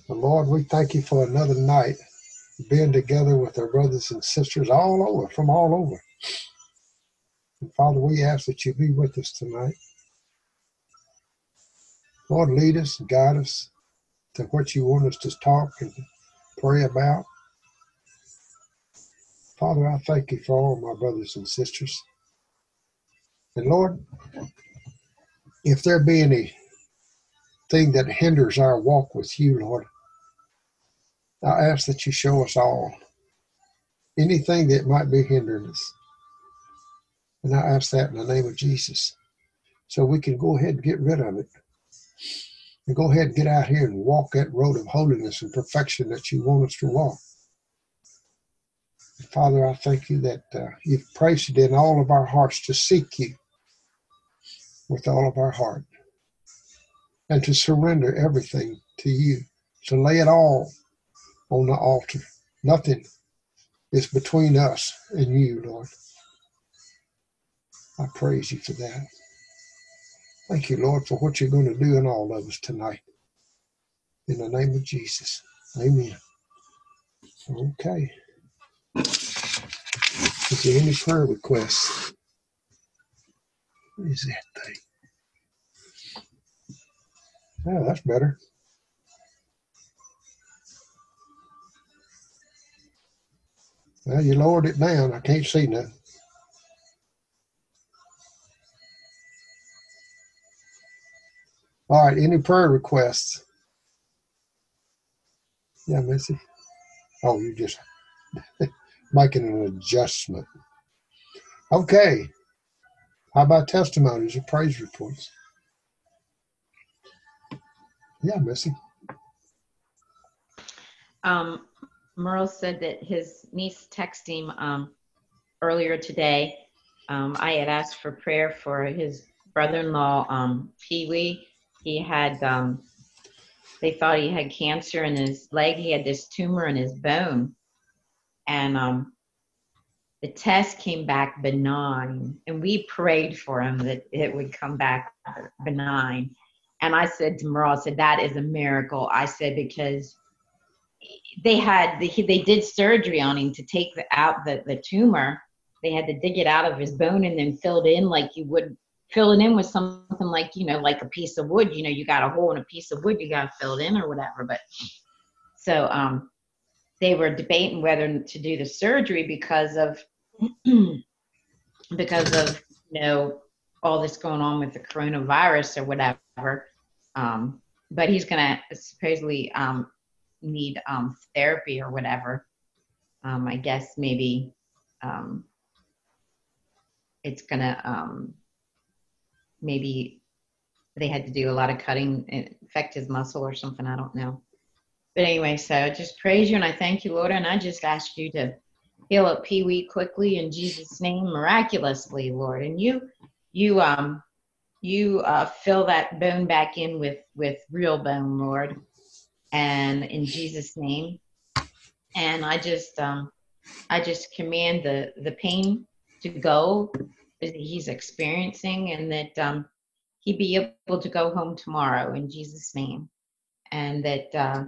Lord, we thank you for another night being together with our brothers and sisters from all over. And Father, we ask that you be with us tonight. Lord, lead us and guide us to what you want us to talk and pray about. Father, I thank you for all my brothers and sisters. And Lord, if there be anything that hinders our walk with you, Lord, I ask that you show us all anything that might be hindering us. And I ask that in the name of Jesus, so we can go ahead and get rid of it. And go ahead and get out here and walk that road of holiness and perfection that you want us to walk. And Father, I thank you that you've placed it in all of our hearts to seek you with all of our heart and to surrender everything to you, to lay it all on the altar. Nothing is between us and you, Lord. I praise you for that. Thank you, Lord, for what you're going to do in all of us tonight. In the name of Jesus. Amen. Okay. Is there any prayer requests? What is that thing? Oh, that's better. Well, you lowered it down. I can't see nothing. All right, any prayer requests? Yeah, Missy. Oh, you're just making an adjustment. Okay. How about testimonies or praise reports? Yeah, Missy. Merle said that his niece texted him earlier today. I had asked for prayer for his brother-in-law, Pee-wee. He had, they thought he had cancer in his leg. He had this tumor in his bone. And the test came back benign. And we prayed for him that it would come back benign. And I said to Merle, I said, that is a miracle. I said, because they did surgery on him to take out the tumor. They had to dig it out of his bone and then fill it in like you would fill it in with something like, like a piece of wood. You got a hole in a piece of wood, you got to fill it in or whatever. But so they were debating whether to do the surgery because of all this going on with the coronavirus or whatever. But he's going to supposedly need therapy or whatever. I guess maybe it's gonna maybe they had to do a lot of cutting and affect his muscle or something. I don't know. But anyway, so I just praise you and I thank you, Lord, and I just ask you to heal up Pee-wee quickly in Jesus' name, miraculously, Lord. And you fill that bone back in with real bone, Lord, and in Jesus' name. And I just command the pain to go that he's experiencing, and that he be able to go home tomorrow in Jesus' name, and that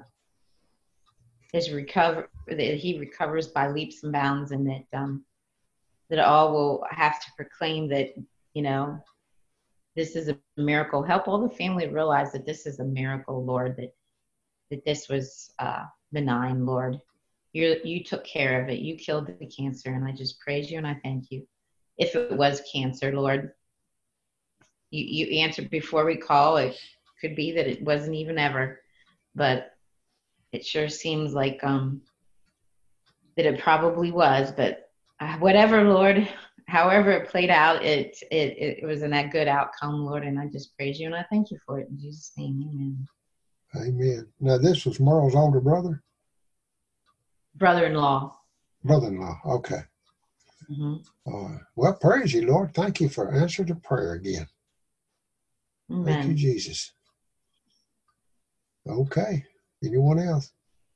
that he recovers by leaps and bounds, and that all will have to proclaim that this is a miracle. Help all the family realize that this is a miracle, Lord, that this was benign, Lord. You took care of it. You killed the cancer, and I just praise you and I thank you. If it was cancer, Lord, you answered before we call. It could be that it wasn't even ever, but it sure seems like that it probably was. But whatever, Lord, however it played out, it was in that good outcome, Lord, and I just praise you and I thank you for it in Jesus' name, amen. Amen. Now, this was Merle's older brother? Brother-in-law. Brother-in-law, okay. Mm-hmm. Well, praise you, Lord. Thank you for answering the prayer again. Amen. Thank you, Jesus. Okay. Anyone else?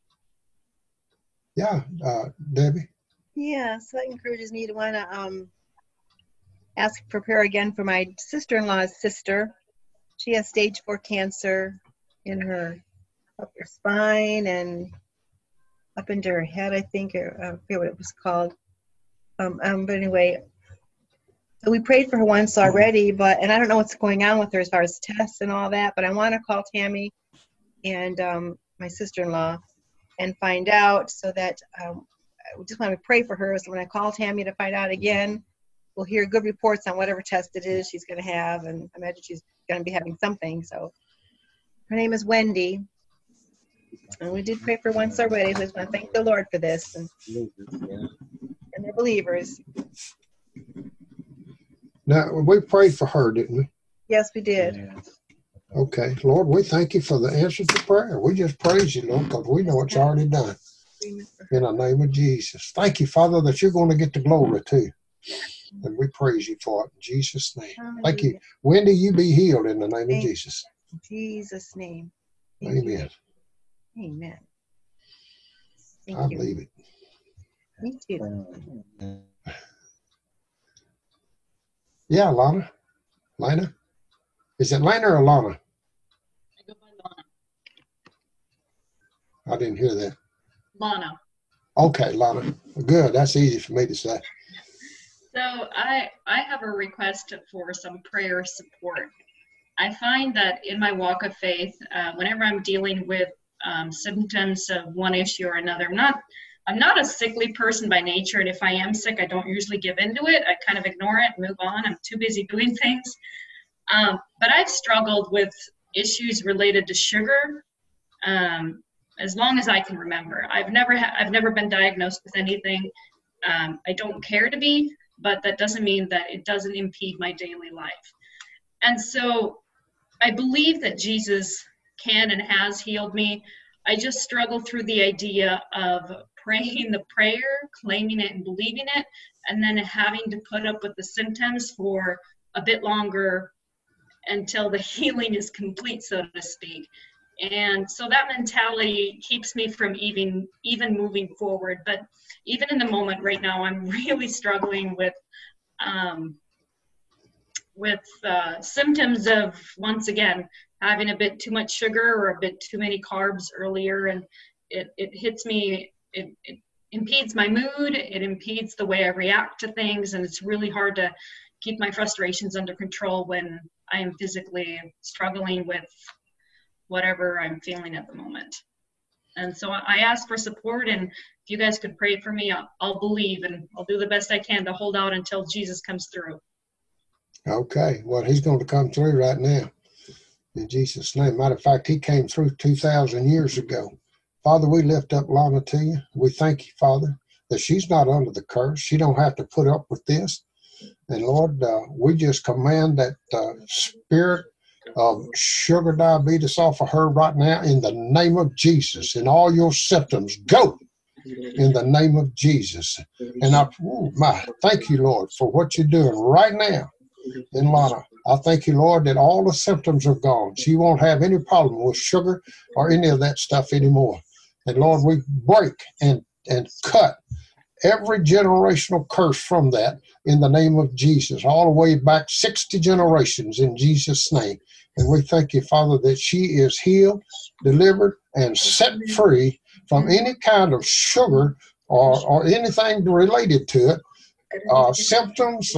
Yeah, Debbie? Yeah, so that encourages me to want to ask for prayer again for my sister-in-law's sister. She has stage 4 cancer in her up her spine and up into her head, I think, or I forget what it was called. But anyway, so we prayed for her once already, and I don't know what's going on with her as far as tests and all that, but I want to call Tammy and my sister-in-law and find out, so that I just want to pray for her. So when I call Tammy to find out again, we'll hear good reports on whatever test it is she's going to have, and I imagine she's going to be having something. So her name is Wendy, and we did pray for once already. So I just want to thank the Lord for this, and they're believers. Now, we prayed for her, didn't we? Yes, we did. Okay. Lord, we thank you for the answer to prayer. We just praise you, Lord, because we know it's already done. In the name of Jesus. Thank you, Father, that you're going to get the glory too. And we praise you for it in Jesus' name. Thank you. Wendy, you be healed in the name of Jesus. In Jesus' name. Amen. Amen. I believe it. Me too. Yeah, Lana. Lana? Is it Lana or Lana? I go by Lana. I didn't hear that. Lana. Okay, Lana. Good. That's easy for me to say. So I have a request for some prayer support. I find that in my walk of faith, whenever I'm dealing with symptoms of one issue or another, I'm not a sickly person by nature, and if I am sick, I don't usually give into it. I kind of ignore it and move on. I'm too busy doing things. But I've struggled with issues related to sugar as long as I can remember. I've never been diagnosed with anything. I don't care to be, but that doesn't mean that it doesn't impede my daily life. And so I believe that Jesus can and has healed me. I just struggle through the idea of praying the prayer, claiming it and believing it, and then having to put up with the symptoms for a bit longer until the healing is complete, so to speak. And so that mentality keeps me from even moving forward. But even in the moment right now, I'm really struggling with symptoms of, once again, having a bit too much sugar or a bit too many carbs earlier, and it hits me. It impedes my mood. It impedes the way I react to things, and it's really hard to keep my frustrations under control when I am physically struggling with whatever I'm feeling at the moment. And so I ask for support, and if you guys could pray for me, I'll believe, and I'll do the best I can to hold out until Jesus comes through. Okay. Well, he's going to come through right now in Jesus' name. Matter of fact, he came through 2,000 years ago. Father, we lift up Lana to you. We thank you, Father, that she's not under the curse. She don't have to put up with this. And Lord, we just command that spirit of sugar diabetes off of her right now in the name of Jesus. And all your symptoms go in the name of Jesus. And thank you, Lord, for what you're doing right now in Lana. I thank you, Lord, that all the symptoms are gone. She won't have any problem with sugar or any of that stuff anymore. And Lord, we break and cut every generational curse from that in the name of Jesus, all the way back 60 generations in Jesus' name. And we thank you, Father, that she is healed, delivered, and set free from any kind of sugar or anything related to it, symptoms,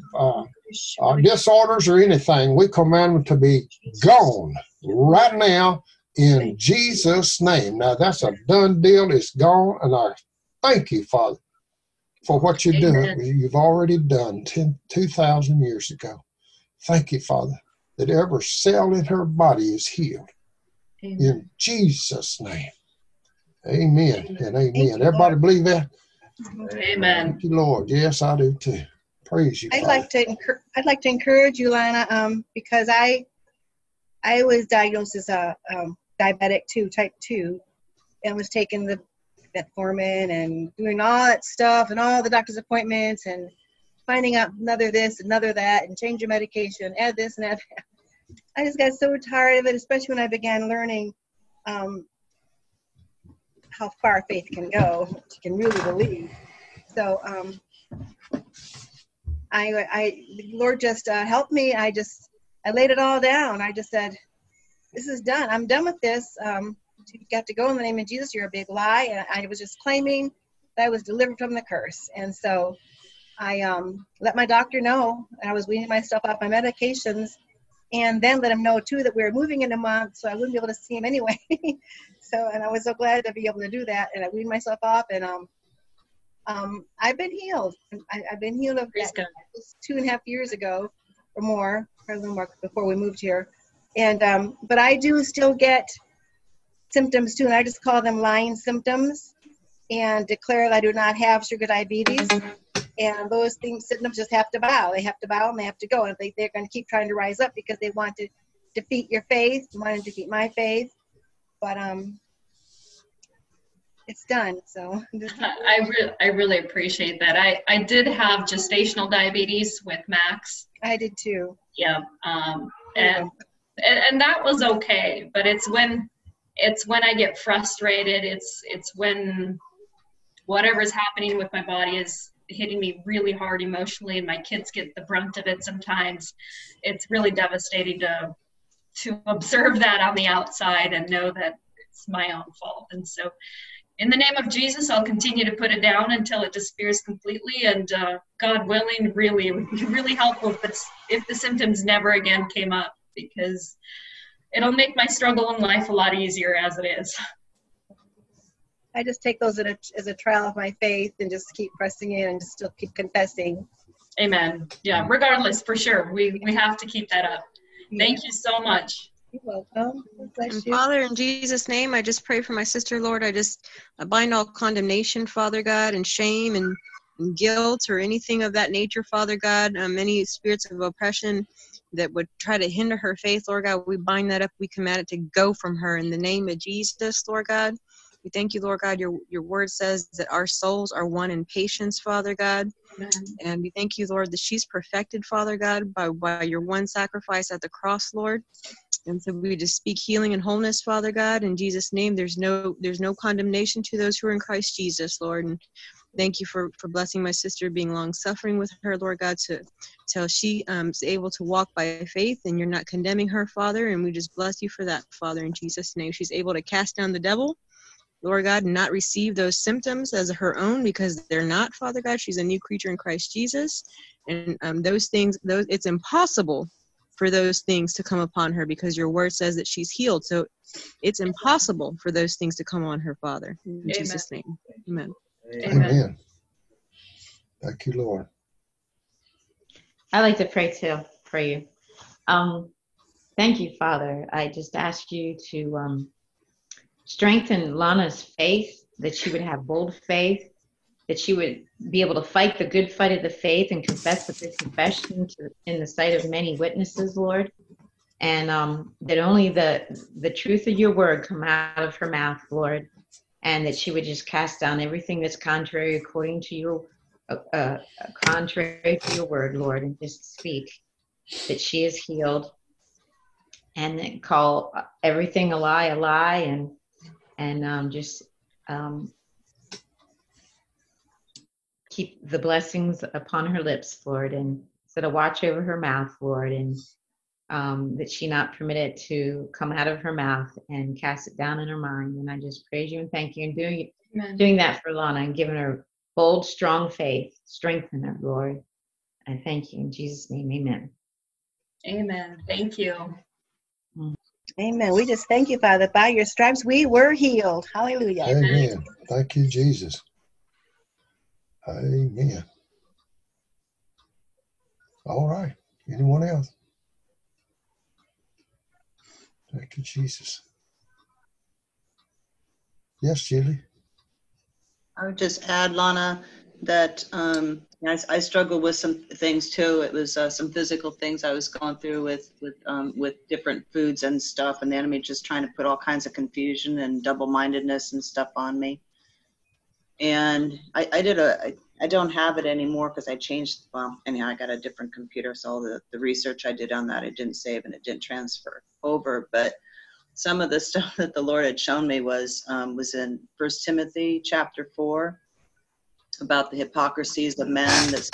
disorders, or anything. We command them to be gone right now in Jesus' name. Now, that's a done deal. It's gone, and I thank you, Father, for what you're doing. You've already done 2,000 years ago. Thank you, Father, that every cell in her body is healed. Amen. In Jesus' name. Amen and amen. Everybody believe that? Amen. Thank you, Lord. Yes, I do too. Praise you, Father. I'd like to encourage you, Lana, because I was diagnosed as a diabetic too, type 2, and was taking the metformin and doing all that stuff and all the doctor's appointments and finding out another this, another that, and change your medication, add this and add that. I just got so tired of it, especially when I began learning how far faith can go. You can really believe. So the Lord just helped me. I laid it all down. I just said, this is done. I'm done with this. got to go in the name of Jesus. You're a big lie. And I was just claiming that I was delivered from the curse. And so I let my doctor know, and I was weaning myself off my medications, and then let him know too that we were moving in a month, so I wouldn't be able to see him anyway. And I was so glad to be able to do that, and I weaned myself off, and I've been healed. I've been healed of Praise that God. 2.5 years ago or more, probably more before we moved here. And but I do still get symptoms too, and I just call them lying symptoms, and declare that I do not have sugar diabetes. And those symptoms just have to bow. They have to bow and they have to go. And they're going to keep trying to rise up because they want to defeat your faith, want to defeat my faith. But it's done. So I really appreciate that. I did have gestational diabetes with Max. I did too. Yeah. And that was okay. But it's when I get frustrated. It's when whatever's happening with my body is hitting me really hard emotionally, and my kids get the brunt of it sometimes. It's really devastating to observe that on the outside and know that it's my own fault. And so in the name of Jesus, I'll continue to put it down until it disappears completely. And God willing, really, it would be really helpful if the symptoms never again came up, because it'll make my struggle in life a lot easier as it is. I just take those as a trial of my faith and just keep pressing in and just still keep confessing. Amen. Yeah, regardless, for sure. We have to keep that up. Thank you so much. You're welcome. Bless And you. Father, in Jesus' name, I just pray for my sister, Lord. I bind all condemnation, Father God, and shame and guilt or anything of that nature, Father God. Any spirits of oppression that would try to hinder her faith, Lord God, we bind that up. We command it to go from her in the name of Jesus, Lord God. We thank you, Lord God. Your word says that our souls are one in patience, Father God. Amen. And we thank you, Lord, that she's perfected, Father God, by your one sacrifice at the cross, Lord. And so we just speak healing and wholeness, Father God. In Jesus' name, there's no condemnation to those who are in Christ Jesus, Lord. And thank you for blessing my sister, being long-suffering with her, Lord God, till she is able to walk by faith, and you're not condemning her, Father. And we just bless you for that, Father, in Jesus' name. She's able to cast down the devil, Lord God, and not receive those symptoms as her own, because they're not, Father God. She's a new creature in Christ Jesus. And those things, it's impossible for those things to come upon her, because your word says that she's healed. So it's impossible for those things to come on her, Father. In Amen. Jesus' name, amen. Amen. Thank you, Lord. I like to pray too for you. Thank you, Father. I just ask you to strengthen Lana's faith, that she would have bold faith, that she would be able to fight the good fight of the faith and confess with this confession in the sight of many witnesses, Lord. And that only the truth of your word come out of her mouth, Lord. And that she would just cast down everything that's contrary according to your contrary to your word, Lord, and just speak that she is healed, and then call everything a lie, and just keep the blessings upon her lips, Lord, and set a watch over her mouth, Lord, and that she not permit it to come out of her mouth and cast it down in her mind. And I just praise you and thank you, and doing that for Lana and giving her bold, strong faith. Strengthen her, Lord. I thank you in Jesus' name. Amen. Amen. Thank you. Amen. We just thank you, Father. By your stripes we were healed. Hallelujah. Amen. Thank you, Jesus. Amen. All right. Anyone else? Thank you, Jesus. Yes, Julie. I would just add, Lana, that I struggle with some things too. It was some physical things I was going through with different foods and stuff, and the enemy just trying to put all kinds of confusion and double-mindedness and stuff on me. And I don't have it anymore because I changed. Well, anyhow, I got a different computer, so all the research I did on that I didn't save and it didn't transfer over. But some of the stuff that the Lord had shown me was in 1 Timothy chapter 4 about the hypocrisies of men that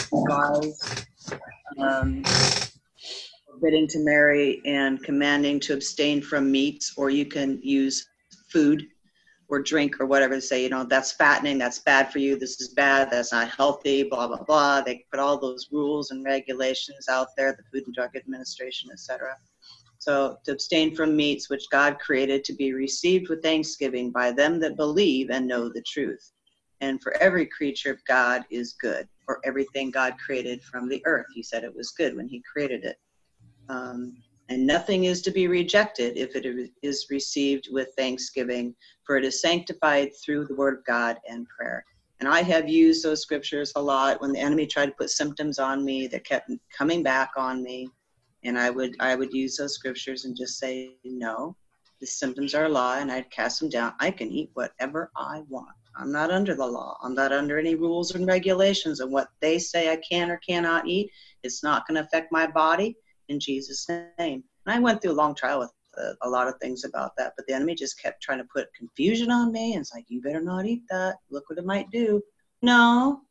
forbidding to marry and commanding to abstain from meats, or you can use food or drink or whatever. They say, that's fattening, that's bad for you, this is bad, that's not healthy, blah, blah, blah. They put all those rules and regulations out there, the Food and Drug Administration, etc. So to abstain from meats which God created to be received with thanksgiving by them that believe and know the truth. And for every creature of God is good, or everything God created from the earth. He said it was good when he created it. And nothing is to be rejected if it is received with thanksgiving, for it is sanctified through the word of God and prayer. And I have used those scriptures a lot when the enemy tried to put symptoms on me that kept coming back on me. And I would use those scriptures and just say, no, the symptoms are a lie, and I'd cast them down. I can eat whatever I want. I'm not under the law. I'm not under any rules and regulations of what they say I can or cannot eat. It's not going to affect my body in Jesus' name. And I went through a long trial with a lot of things about that, but the enemy just kept trying to put confusion on me. And it's like, you better not eat that. Look what it might do. No.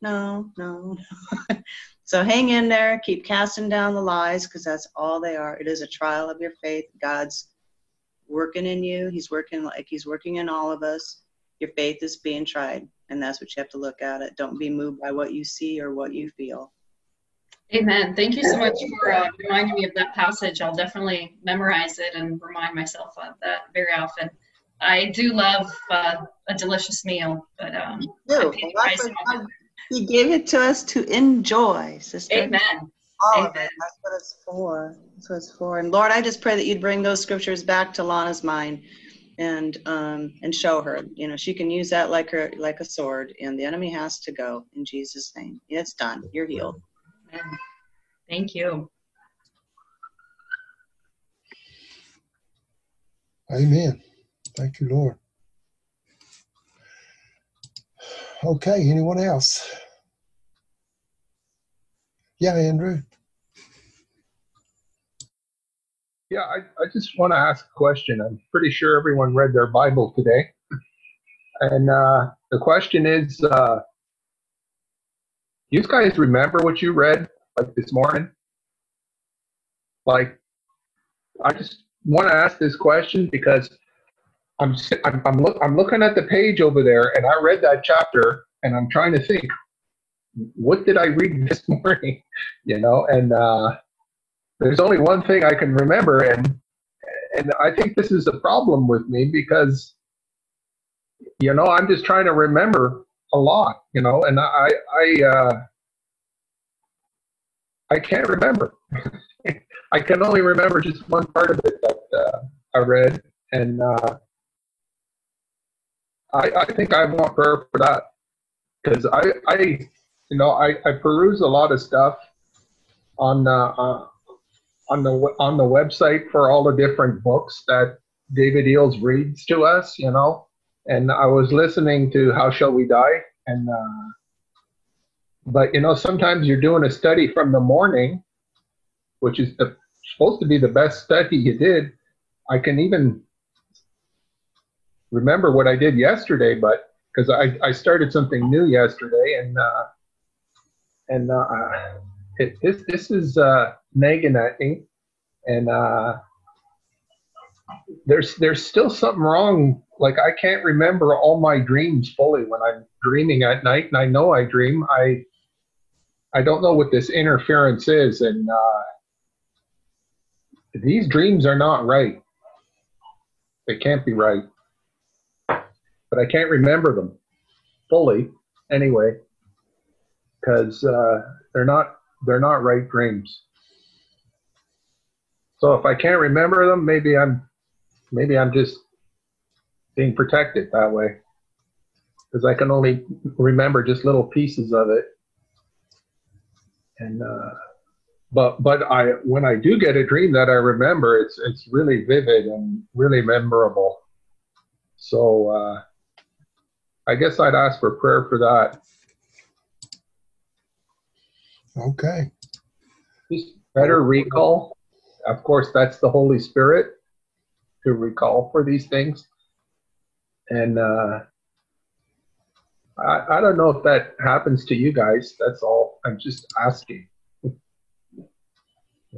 So hang in there, keep casting down the lies, because that's all they are. It is a trial of your faith. God's working in you. He's working like he's working in all of us. Your faith is being tried, and that's what you have to look at it. Don't be moved by what you see or what you feel. Amen. Thank you so much for reminding me of that passage. I'll definitely memorize it and remind myself of that very often. I do love a delicious meal, but He gave it to us to enjoy, sister. Amen. All Amen. of it. That's what it's for. That's what it's for. And Lord, I just pray that you'd bring those scriptures back to Lana's mind and show her. She can use that like a sword, and the enemy has to go in Jesus' name. It's done. You're healed. Amen. Thank you. Amen. Thank you, Lord. Okay, anyone else? Yeah, Andrew. Yeah, I just want to ask a question. I'm pretty sure everyone read their Bible today. And the question is, you guys remember what you read like this morning? Like, I just want to ask this question because I'm looking at the page over there, and I read that chapter, and I'm trying to think, what did I read this morning? And there's only one thing I can remember, and I think this is a problem with me because, I'm just trying to remember a lot, and I can't remember. I can only remember just one part of it that I read, and I think I want prayer for that because I peruse a lot of stuff on the website for all the different books that David Eels reads to us, and I was listening to How Shall We Die, and but sometimes you're doing a study from the morning, which is supposed to be the best study you did. I can even remember what I did yesterday, but because I started something new yesterday, and this is nagging at me, and there's still something wrong. Like, I can't remember all my dreams fully when I'm dreaming at night, and I know I dream. I don't know what this interference is, and these dreams are not right. They can't be right, but I can't remember them fully anyway, because they're not right dreams. So if I can't remember them, maybe I'm just being protected that way, because I can only remember just little pieces of it. And but when I do get a dream that I remember, it's really vivid and really memorable. So I guess I'd ask for prayer for that. Okay. Just better recall. Of course, that's the Holy Spirit to recall for these things. And I don't know if that happens to you guys. That's all. I'm just asking.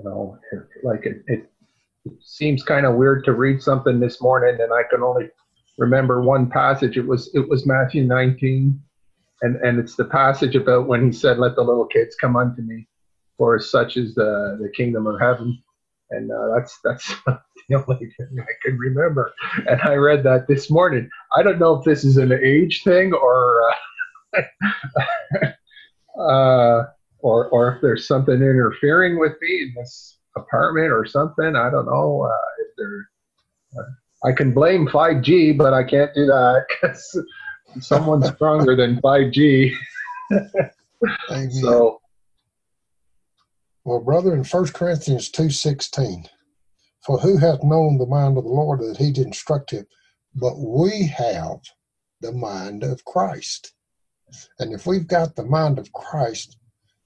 Like it seems kind of weird to read something this morning and I can only remember one passage. It was Matthew 19, and it's the passage about when he said, "Let the little kids come unto me, for such is the kingdom of heaven." And that's the only thing I can remember. And I read that this morning. I don't know if this is an age thing or or if there's something interfering with me in this apartment or something. I don't know if there. I can blame 5G, but I can't do that because someone's stronger than 5G. Amen. So, well, brother, in 1 Corinthians 2:16, for who hath known the mind of the Lord that he'd instruct him? But we have the mind of Christ. And if we've got the mind of Christ,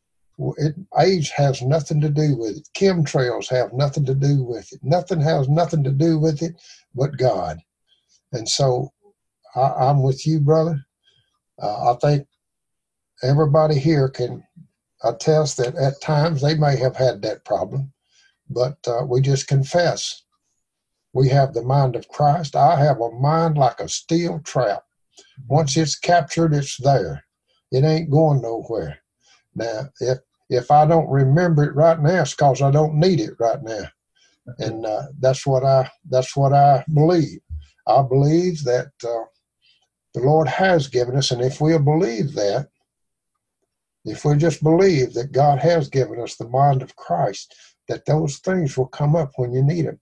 age has nothing to do with it. Chemtrails have nothing to do with it. Nothing has nothing to do with it but God. And so I'm with you, brother. I think everybody here can attest that at times they may have had that problem, but we just confess. We have the mind of Christ. I have a mind like a steel trap. Once it's captured, it's there. It ain't going nowhere. Now, if I don't remember it right now, it's because I don't need it right now. And that's what I believe. I believe that the Lord has given us, and if we'll believe that, if we just believe that God has given us the mind of Christ, that those things will come up when you need them.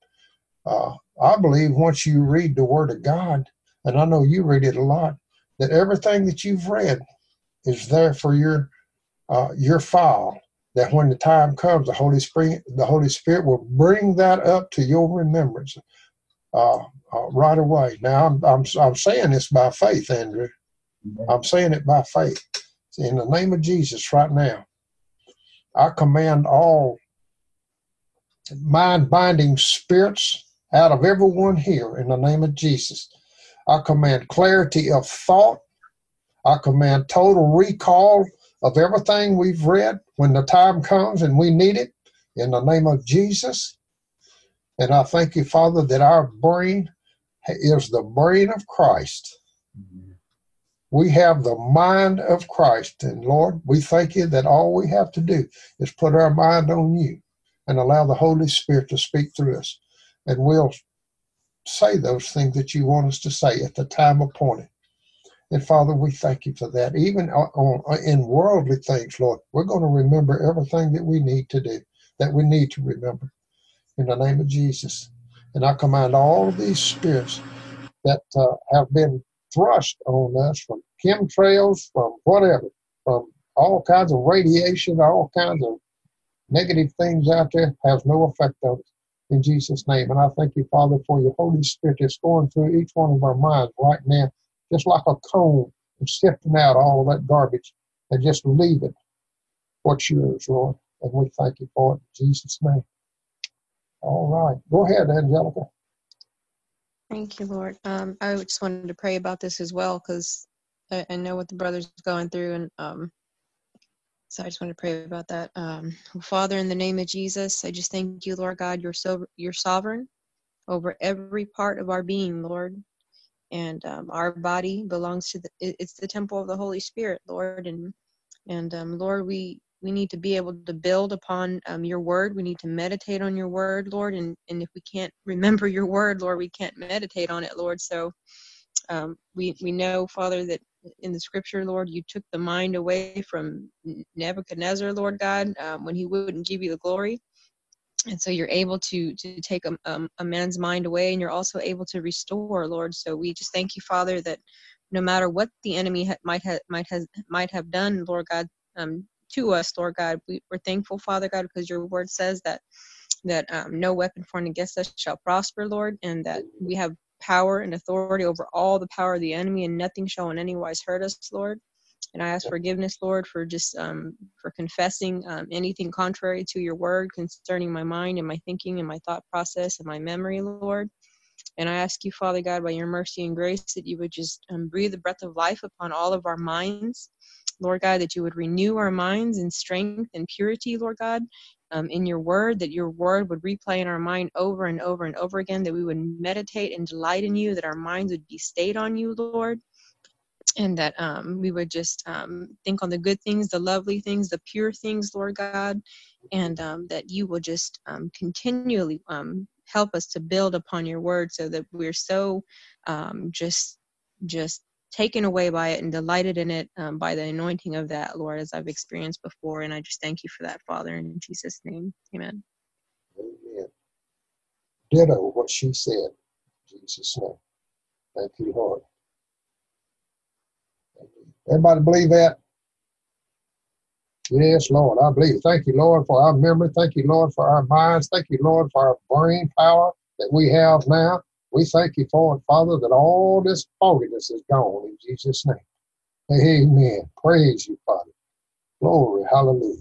I believe once you read the Word of God, and I know you read it a lot, that everything that you've read is there for your file. That when the time comes, the Holy Spirit will bring that up to your remembrance right away. Now, I'm saying this by faith, Andrew. I'm saying it by faith. In the name of Jesus, right now, I command all mind-binding spirits out of everyone here in the name of Jesus. I command clarity of thought. I command total recall of everything we've read when the time comes and we need it in the name of Jesus. And I thank you, Father, that our brain is the brain of Christ. We have the mind of Christ. And Lord, we thank you that all we have to do is put our mind on you and allow the Holy Spirit to speak through us. And we'll say those things that you want us to say at the time appointed. And Father, we thank you for that. Even in worldly things, Lord, we're going to remember everything that we need to do, that we need to remember in the name of Jesus. And I command all of these spirits that have been thrust on us from chemtrails, from whatever, from all kinds of radiation, all kinds of negative things out there, has no effect on us in Jesus' name. And I thank you, Father, for your Holy Spirit that's going through each one of our minds right now, just like a comb, and sifting out all of that garbage and just leaving what's yours, Lord. And we thank you for it in Jesus' name. All right. Go ahead, Angelica. Thank you, Lord. I just wanted to pray about this as well because I know what the brother's going through, and so I just want to pray about that. Father, in the name of Jesus, I just thank you, Lord God, you're sovereign over every part of our being, Lord. And our body belongs to it's the temple of the Holy Spirit, Lord. And Lord, we need to be able to build upon your word. We need to meditate on your word, Lord. And if we can't remember your word, Lord, we can't meditate on it, Lord. So we know, Father, that in the scripture, Lord, you took the mind away from Nebuchadnezzar, Lord God, when he wouldn't give you the glory. And so you're able to take a man's mind away, and you're also able to restore, Lord. So we just thank you, Father, that no matter what the enemy might have done, Lord God, to us, Lord God, we're thankful, Father God, because your word says that no weapon formed against us shall prosper, Lord, and that we have power and authority over all the power of the enemy, and nothing shall in any wise hurt us, Lord. And I ask forgiveness, Lord, for just for confessing anything contrary to your word concerning my mind and my thinking and my thought process and my memory, Lord. And I ask you, Father God, by your mercy and grace, that you would just breathe the breath of life upon all of our minds, Lord God, that you would renew our minds in strength and purity, Lord God, in your word, that your word would replay in our mind over and over and over again, that we would meditate and delight in you, that our minds would be stayed on you, Lord, and that we would just think on the good things, the lovely things, the pure things, Lord God, and that you will just continually help us to build upon your word, so that we're so just taken away by it and delighted in it by the anointing of that, Lord, as I've experienced before. And I just thank you for that, Father, in Jesus' name. Amen. Amen. Ditto what she said. In Jesus' name. Thank you, Lord. Everybody believe that? Yes, Lord, I believe. Thank you, Lord, for our memory. Thank you, Lord, for our minds. Thank you, Lord, for our brain power that we have now. We thank you for it, Father, that all this fogginess is gone in Jesus' name. Amen. Praise you, Father. Glory. Hallelujah.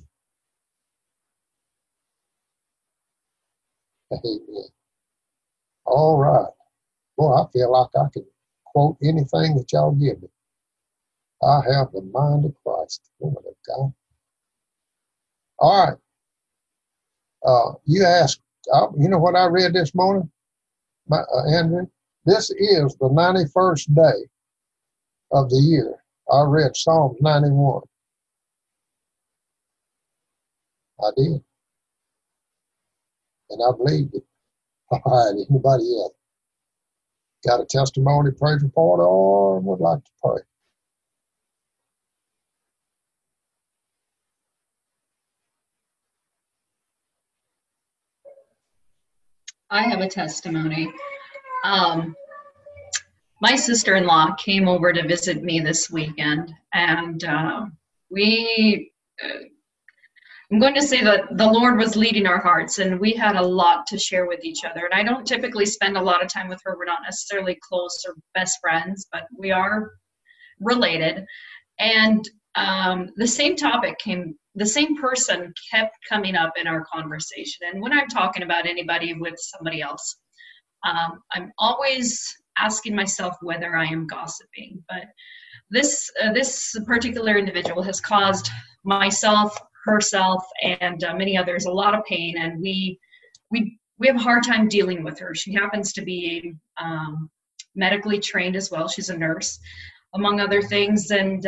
Amen. All right. Boy, I feel like I can quote anything that y'all give me. I have the mind of Christ. Glory to God. All right. You asked, you know what I read this morning, Andrew? This is the 91st day of the year. I read Psalms 91. I did. And I believed it. All right. Anybody else got a testimony, praise report, or would like to pray? I have a testimony. My sister-in-law came over to visit me this weekend, and I'm going to say that the Lord was leading our hearts, and we had a lot to share with each other. And I don't typically spend a lot of time with her. We're not necessarily close or best friends, but we are related. And the same person kept coming up in our conversation. And when I'm talking about anybody with somebody else, I'm always asking myself whether I am gossiping. But this particular individual has caused myself, herself, and many others a lot of pain, and we have a hard time dealing with her. She happens to be medically trained as well. She's a nurse, among other things, and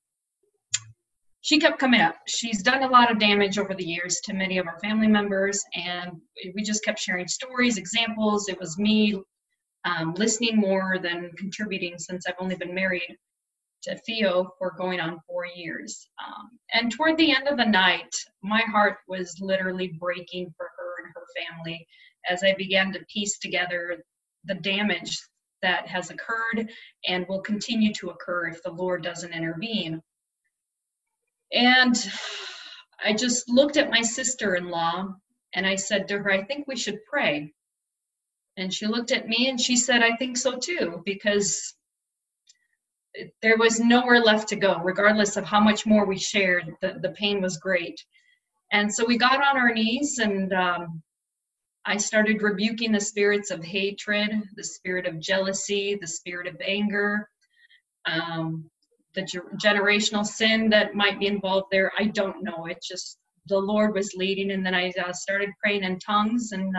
she kept coming up. She's done a lot of damage over the years to many of our family members, and we just kept sharing stories, examples. It was me listening more than contributing, since I've only been married to Theo for going on 4 years. And toward the end of the night, my heart was literally breaking for her and her family as I began to piece together the damage that has occurred and will continue to occur if the Lord doesn't intervene. And I just looked at my sister-in-law and I said to her, I think we should pray. And she looked at me and she said, I think so too, because there was nowhere left to go. Regardless of how much more we shared, the pain was great. And so we got on our knees, and I started rebuking the spirits of hatred, the spirit of jealousy, the spirit of anger, the generational sin that might be involved there. I don't know. It just, the Lord was leading. And then I started praying in tongues, and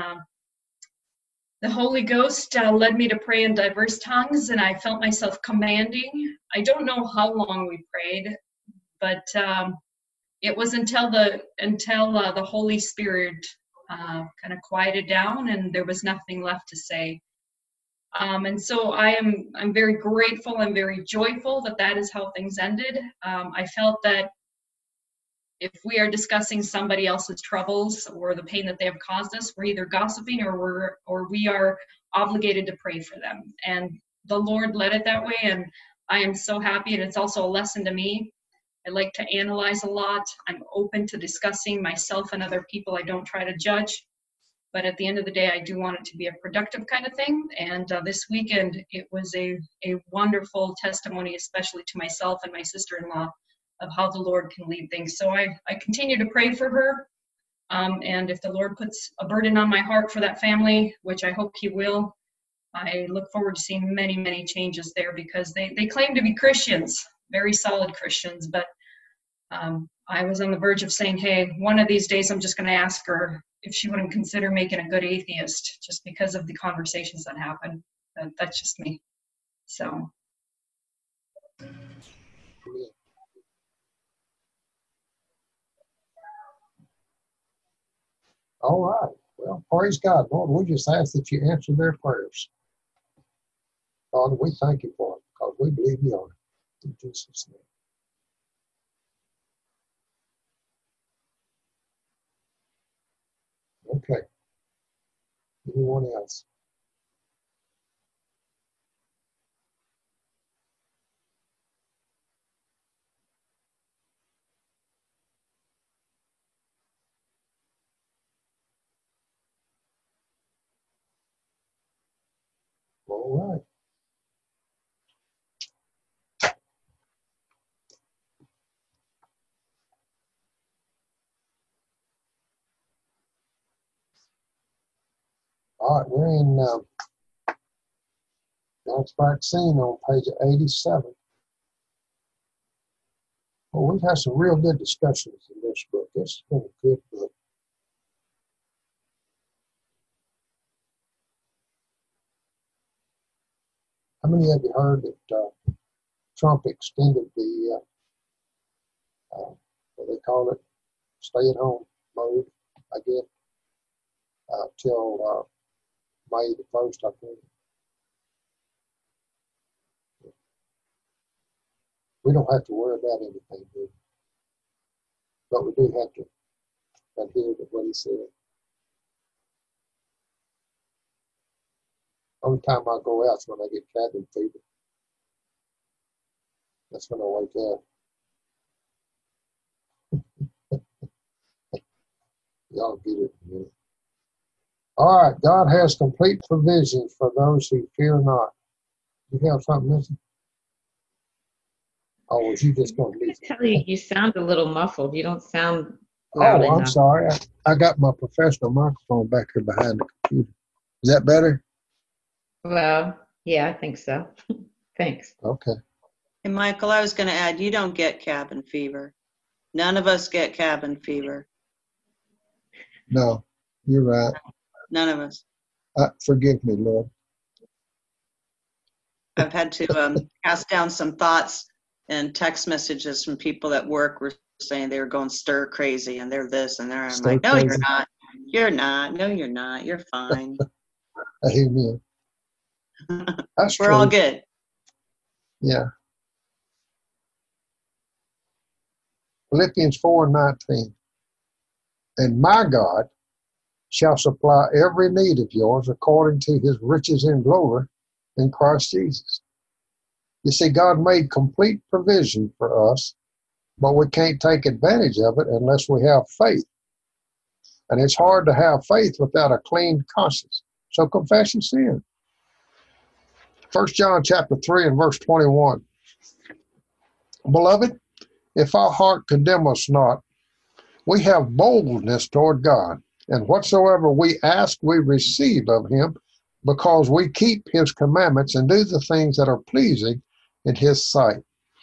the Holy Ghost led me to pray in diverse tongues, and I felt myself commanding. I don't know how long we prayed, but it was until the Holy Spirit kind of quieted down, and there was nothing left to say. And so I'm very grateful and very joyful that is how things ended. I felt that if we are discussing somebody else's troubles or the pain that they have caused us, we're either gossiping or we are obligated to pray for them. And the Lord led it that way, and I am so happy. And it's also a lesson to me. I like to analyze a lot. I'm open to discussing myself and other people. I don't try to judge. But at the end of the day, I do want it to be a productive kind of thing. And this weekend, it was a wonderful testimony, especially to myself and my sister-in-law, of how the Lord can lead things. So I continue to pray for her. And if the Lord puts a burden on my heart for that family, which I hope he will, I look forward to seeing many, many changes there, because they claim to be Christians, very solid Christians, but I was on the verge of saying, hey, one of these days I'm just going to ask her if she wouldn't consider making a good atheist just because of the conversations that happen. That's just me. So. All right. Well, praise God. Lord, we just ask that you answer their prayers. Father, we thank you for it because we believe you are. In Jesus' name. Okay. Anyone else? All right. All right, we're in God's Vaccine on page 87. Well, we've had some real good discussions in this book. This has been a good book. How many of you heard that Trump extended the, what they call it, stay-at-home mode, I guess, till May the 1st, I think. We don't have to worry about anything, do we? But we do have to adhere to what he said. Only time I go out is when I get cabin fever. That's when I wake up. Y'all get it in a minute. All right, God has complete provision for those who fear not. You have something missing? Oh, was you just going to leave? I tell you, you sound a little muffled. You don't sound loud Oh, enough. I'm sorry. I got my professional microphone back here behind the computer. Is that better? Well, yeah, I think so. Thanks. Okay. And Michael, I was going to add, you don't get cabin fever. None of us get cabin fever. No, you're right. None of us. Forgive me, Lord. I've had to pass down some thoughts and text messages from people at work were saying they were going stir crazy and they're this and they're. I'm Stir like, no, crazy. you're not. You're not. No, you're not. You're fine. Amen. That's We're true. all good. Yeah. Philippians 4:19. And my God shall supply every need of yours according to his riches in glory in Christ Jesus. You see, God made complete provision for us, but we can't take advantage of it unless we have faith. And it's hard to have faith without a clean conscience. So confess your sin. 1 John chapter 3 and verse 21. Beloved, if our heart condemn us not, we have boldness toward God, and whatsoever we ask, we receive of him, because we keep his commandments and do the things that are pleasing in his sight.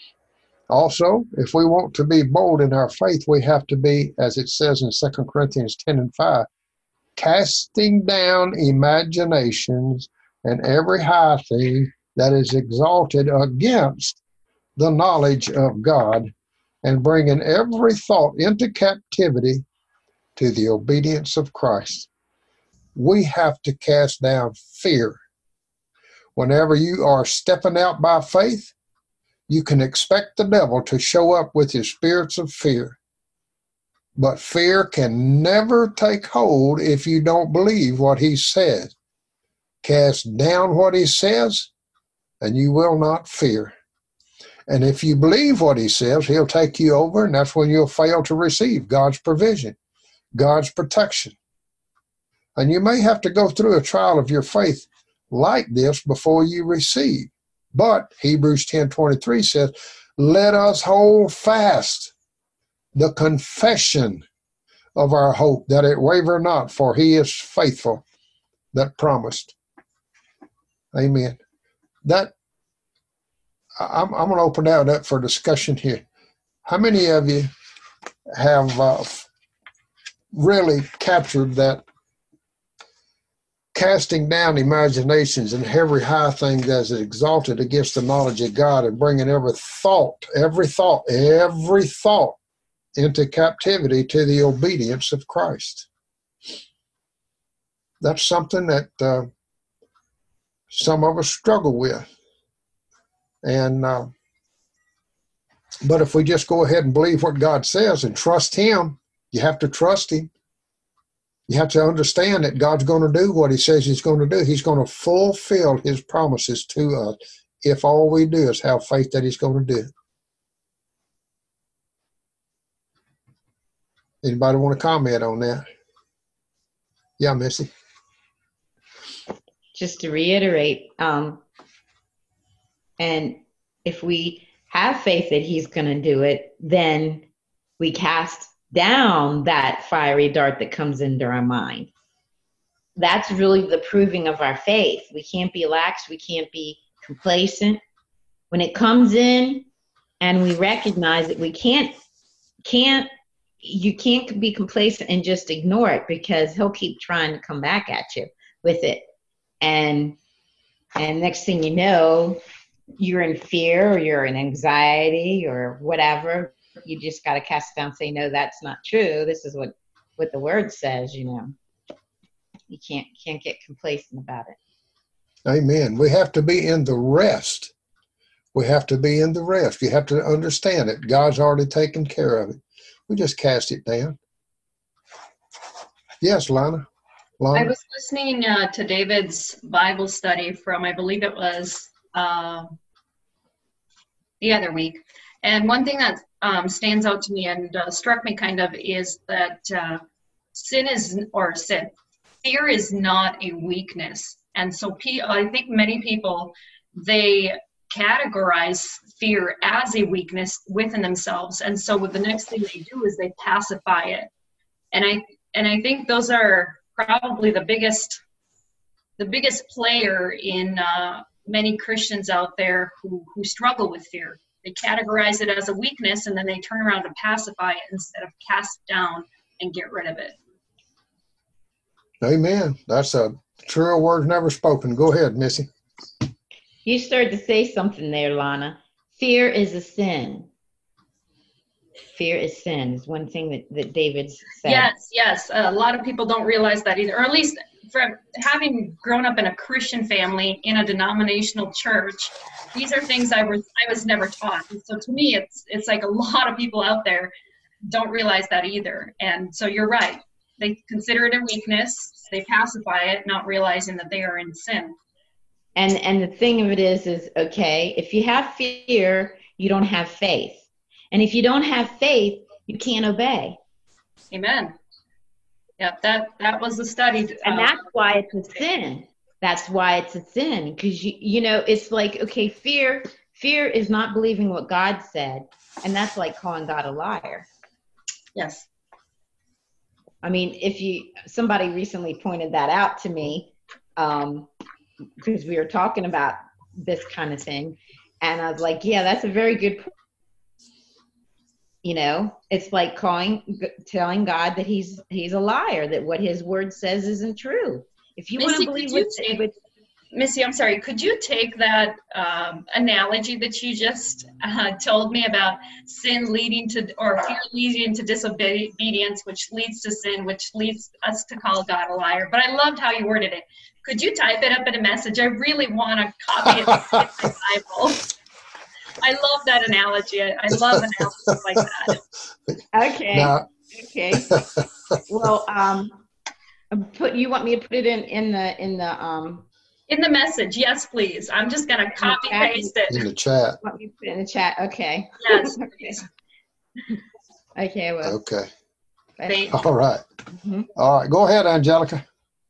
Also, if we want to be bold in our faith, we have to be, as it says in 2 Corinthians 10:5, casting down imaginations and every high thing that is exalted against the knowledge of God, and bringing every thought into captivity to the obedience of Christ. We have to cast down fear. Whenever you are stepping out by faith, you can expect the devil to show up with his spirits of fear. But fear can never take hold if you don't believe what he said. Cast down what he says, and you will not fear. And if you believe what he says, he'll take you over, and that's when you'll fail to receive God's provision, God's protection. And you may have to go through a trial of your faith like this before you receive. But Hebrews 10:23 says, let us hold fast the confession of our hope, that it waver not, for he is faithful that promised. Amen. That I'm going to open that up for discussion here. How many of you have really captured that casting down imaginations and every high thing that is exalted against the knowledge of God, and bringing every thought into captivity to the obedience of Christ? That's something that some of us struggle with. And but if we just go ahead and believe what God says and trust Him, you have to trust Him. You have to understand that God's going to do what He says He's going to do. He's going to fulfill His promises to us if all we do is have faith that He's going to do it. Anybody want to comment on that? Yeah, Missy. Just to reiterate, and if we have faith that He's going to do it, then we cast down that fiery dart that comes into our mind. That's really the proving of our faith. We can't be lax. We can't be complacent. When it comes in and we recognize that you can't be complacent and just ignore it, because he'll keep trying to come back at you with it. And next thing you know, you're in fear or you're in anxiety or whatever. You just got to cast it down and say, no, that's not true. This is what the word says, you know. You can't get complacent about it. Amen. We have to be in the rest. We have to be in the rest. You have to understand it. God's already taken care of it. We just cast it down. Yes, Lana. I was listening to David's Bible study from, I believe it was the other week. And one thing that stands out to me and struck me kind of is that fear is not a weakness. And so I think many people, they categorize fear as a weakness within themselves. And so the next thing they do is they pacify it. And I think those are probably the biggest player in many Christians out there who struggle with fear. They categorize it as a weakness, and then they turn around to pacify it instead of cast it down and get rid of it. Amen. That's a true word never spoken. Go ahead, Missy. You started to say something there, Lana. Fear is a sin. Fear is sin is one thing that David said. Yes. A lot of people don't realize that either, or at least from having grown up in a Christian family in a denominational church, these are things I was never taught. And so to me, it's like a lot of people out there don't realize that either. And so you're right. They consider it a weakness. They pacify it, not realizing that they are in sin. And the thing of it is okay, if you have fear, you don't have faith. And if you don't have faith, you can't obey. Amen. Yeah, that was the study. And that's why it's a sin. That's why it's a sin. Because, you know, it's like, okay, fear is not believing what God said. And that's like calling God a liar. Yes. I mean, somebody recently pointed that out to me, because we were talking about this kind of thing. And I was like, yeah, that's a very good point. You know, it's like telling God that he's a liar, that what his word says isn't true. If you want to believe Missy, I'm sorry, could you take that analogy that you just told me about sin leading to, or fear leading to disobedience, which leads to sin, which leads us to call God a liar? But I loved how you worded it. Could you type it up in a message? I really want to copy it in my Bible. I love that analogy. I love analogies like that. Okay. Now, okay. Well, you want me to put it in the message? Yes, please. I'm just gonna copy paste it in the chat. Want me to put it in the chat? Okay. Yes, please. Okay, I will. Okay. Thank you. All right. Mm-hmm. All right. Go ahead, Angelica.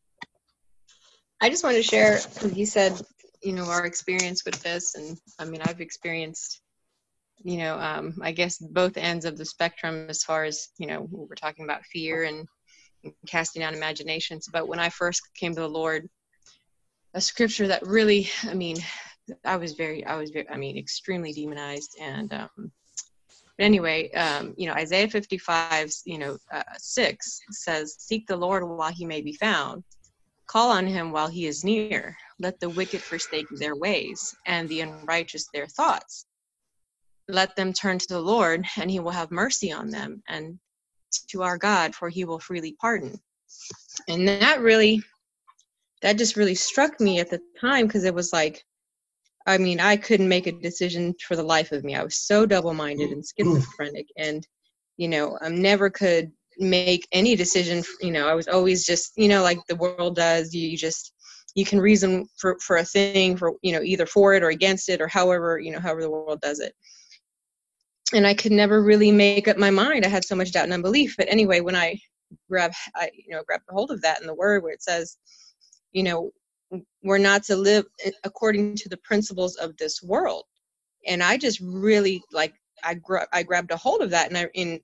I just wanted to share, because you said, you know, our experience with this, and I mean, I've experienced, you know, I guess both ends of the spectrum as far as, you know, we're talking about fear and casting down imaginations. But when I first came to the Lord, a scripture that really, I mean, I was extremely demonized, and But anyway, Isaiah 55, 6 says, "Seek the Lord while he may be found. Call on him while he is near. Let the wicked forsake their ways, and the unrighteous their thoughts. Let them turn to the Lord, and he will have mercy on them, and to our God, for he will freely pardon." And that just really struck me at the time, because it was like, I couldn't make a decision for the life of me. I was so double-minded and schizophrenic, and I never could make any decision. I was always just, like the world does. You can reason for a thing, for either for it or against it, or however the world does it. And I could never really make up my mind. I had so much doubt and unbelief. But anyway, when I grabbed a hold of that in the Word, where it says, we're not to live according to the principles of this world. And I just really I grabbed a hold of that.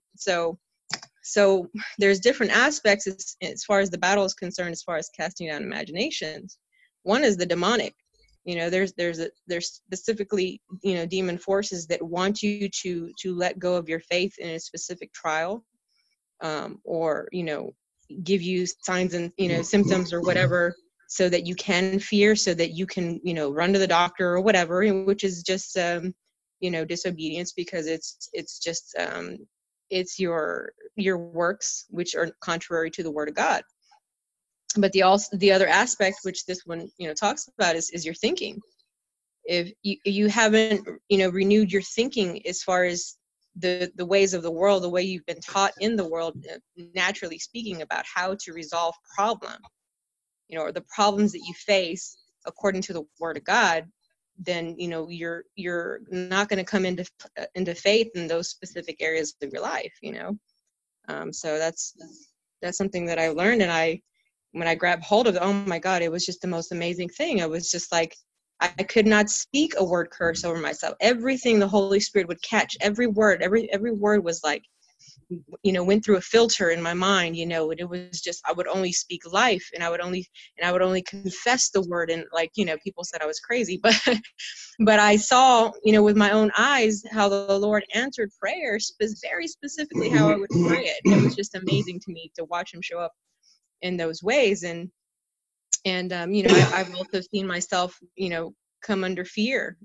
So there's different aspects as far as the battle is concerned, as far as casting down imaginations. One is the demonic. There's specifically, demon forces that want you to let go of your faith in a specific trial, or, give you signs and, symptoms or whatever, so that you can fear, so that you can, run to the doctor or whatever, which is just, disobedience, because it's just, it's your works, which are contrary to the Word of God. But the other aspect, which this one, talks about, is your thinking. If you haven't, renewed your thinking as far as the ways of the world, the way you've been taught in the world, naturally speaking, about how to resolve problem, or the problems that you face according to the Word of God, then you're not going to come into faith in those specific areas of your life. So that's something that I learned, and when I grabbed hold of it, oh my God, it was just the most amazing thing. I was just like, I could not speak a word curse over myself. Everything the Holy Spirit would catch, every word was like, went through a filter in my mind, and it was just, I would only speak life, and I would only confess the word. And people said I was crazy, but I saw, with my own eyes, how the Lord answered prayer, very specifically how I would pray it. And it was just amazing to me to watch him show up in those ways. And I've also seen myself, come under fear,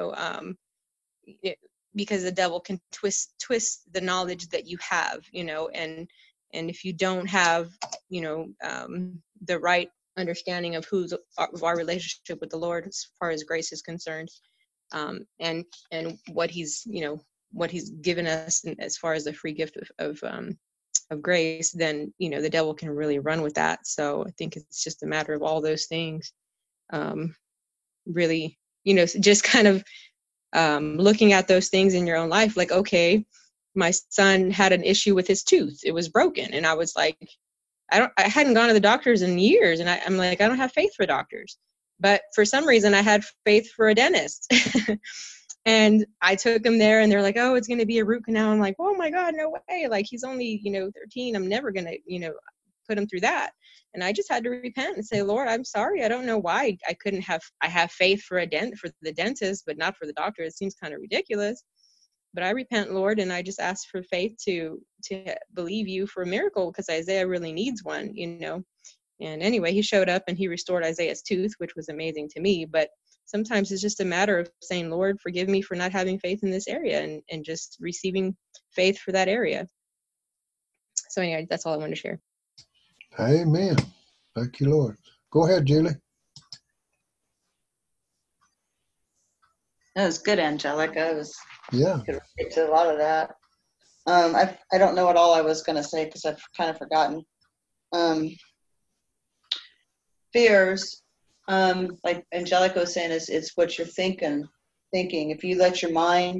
because the devil can twist the knowledge that you have, and if you don't have, the right understanding of of our relationship with the Lord as far as grace is concerned, and what he's given us as far as the free gift of grace, then the devil can really run with that. So I think it's just a matter of all those things, really, just kind of looking at those things in your own life. Like, okay, my son had an issue with his tooth; it was broken, and I was like, I hadn't gone to the doctors in years, and I'm like, I don't have faith for doctors, but for some reason I had faith for a dentist. And I took him there, and they're like, oh, it's going to be a root canal. I'm like, oh my God, no way. Like, he's only, 13. I'm never going to, put him through that. And I just had to repent and say, Lord, I'm sorry. I don't know why I have faith for the dentist, but not for the doctor. It seems kind of ridiculous. But I repent, Lord, and I just ask for faith to believe you for a miracle, because Isaiah really needs one, And anyway, he showed up and he restored Isaiah's tooth, which was amazing to me. But sometimes it's just a matter of saying, Lord, forgive me for not having faith in this area, and just receiving faith for that area. So anyway, that's all I wanted to share. Amen. Thank you, Lord. Go ahead, Julie. That was good, Angelica. It was Yeah. could relate to a lot of that. I don't know what all I was going to say, because I've kind of forgotten. Fears, like Angelica was saying, it's what you're thinking. If you let your mind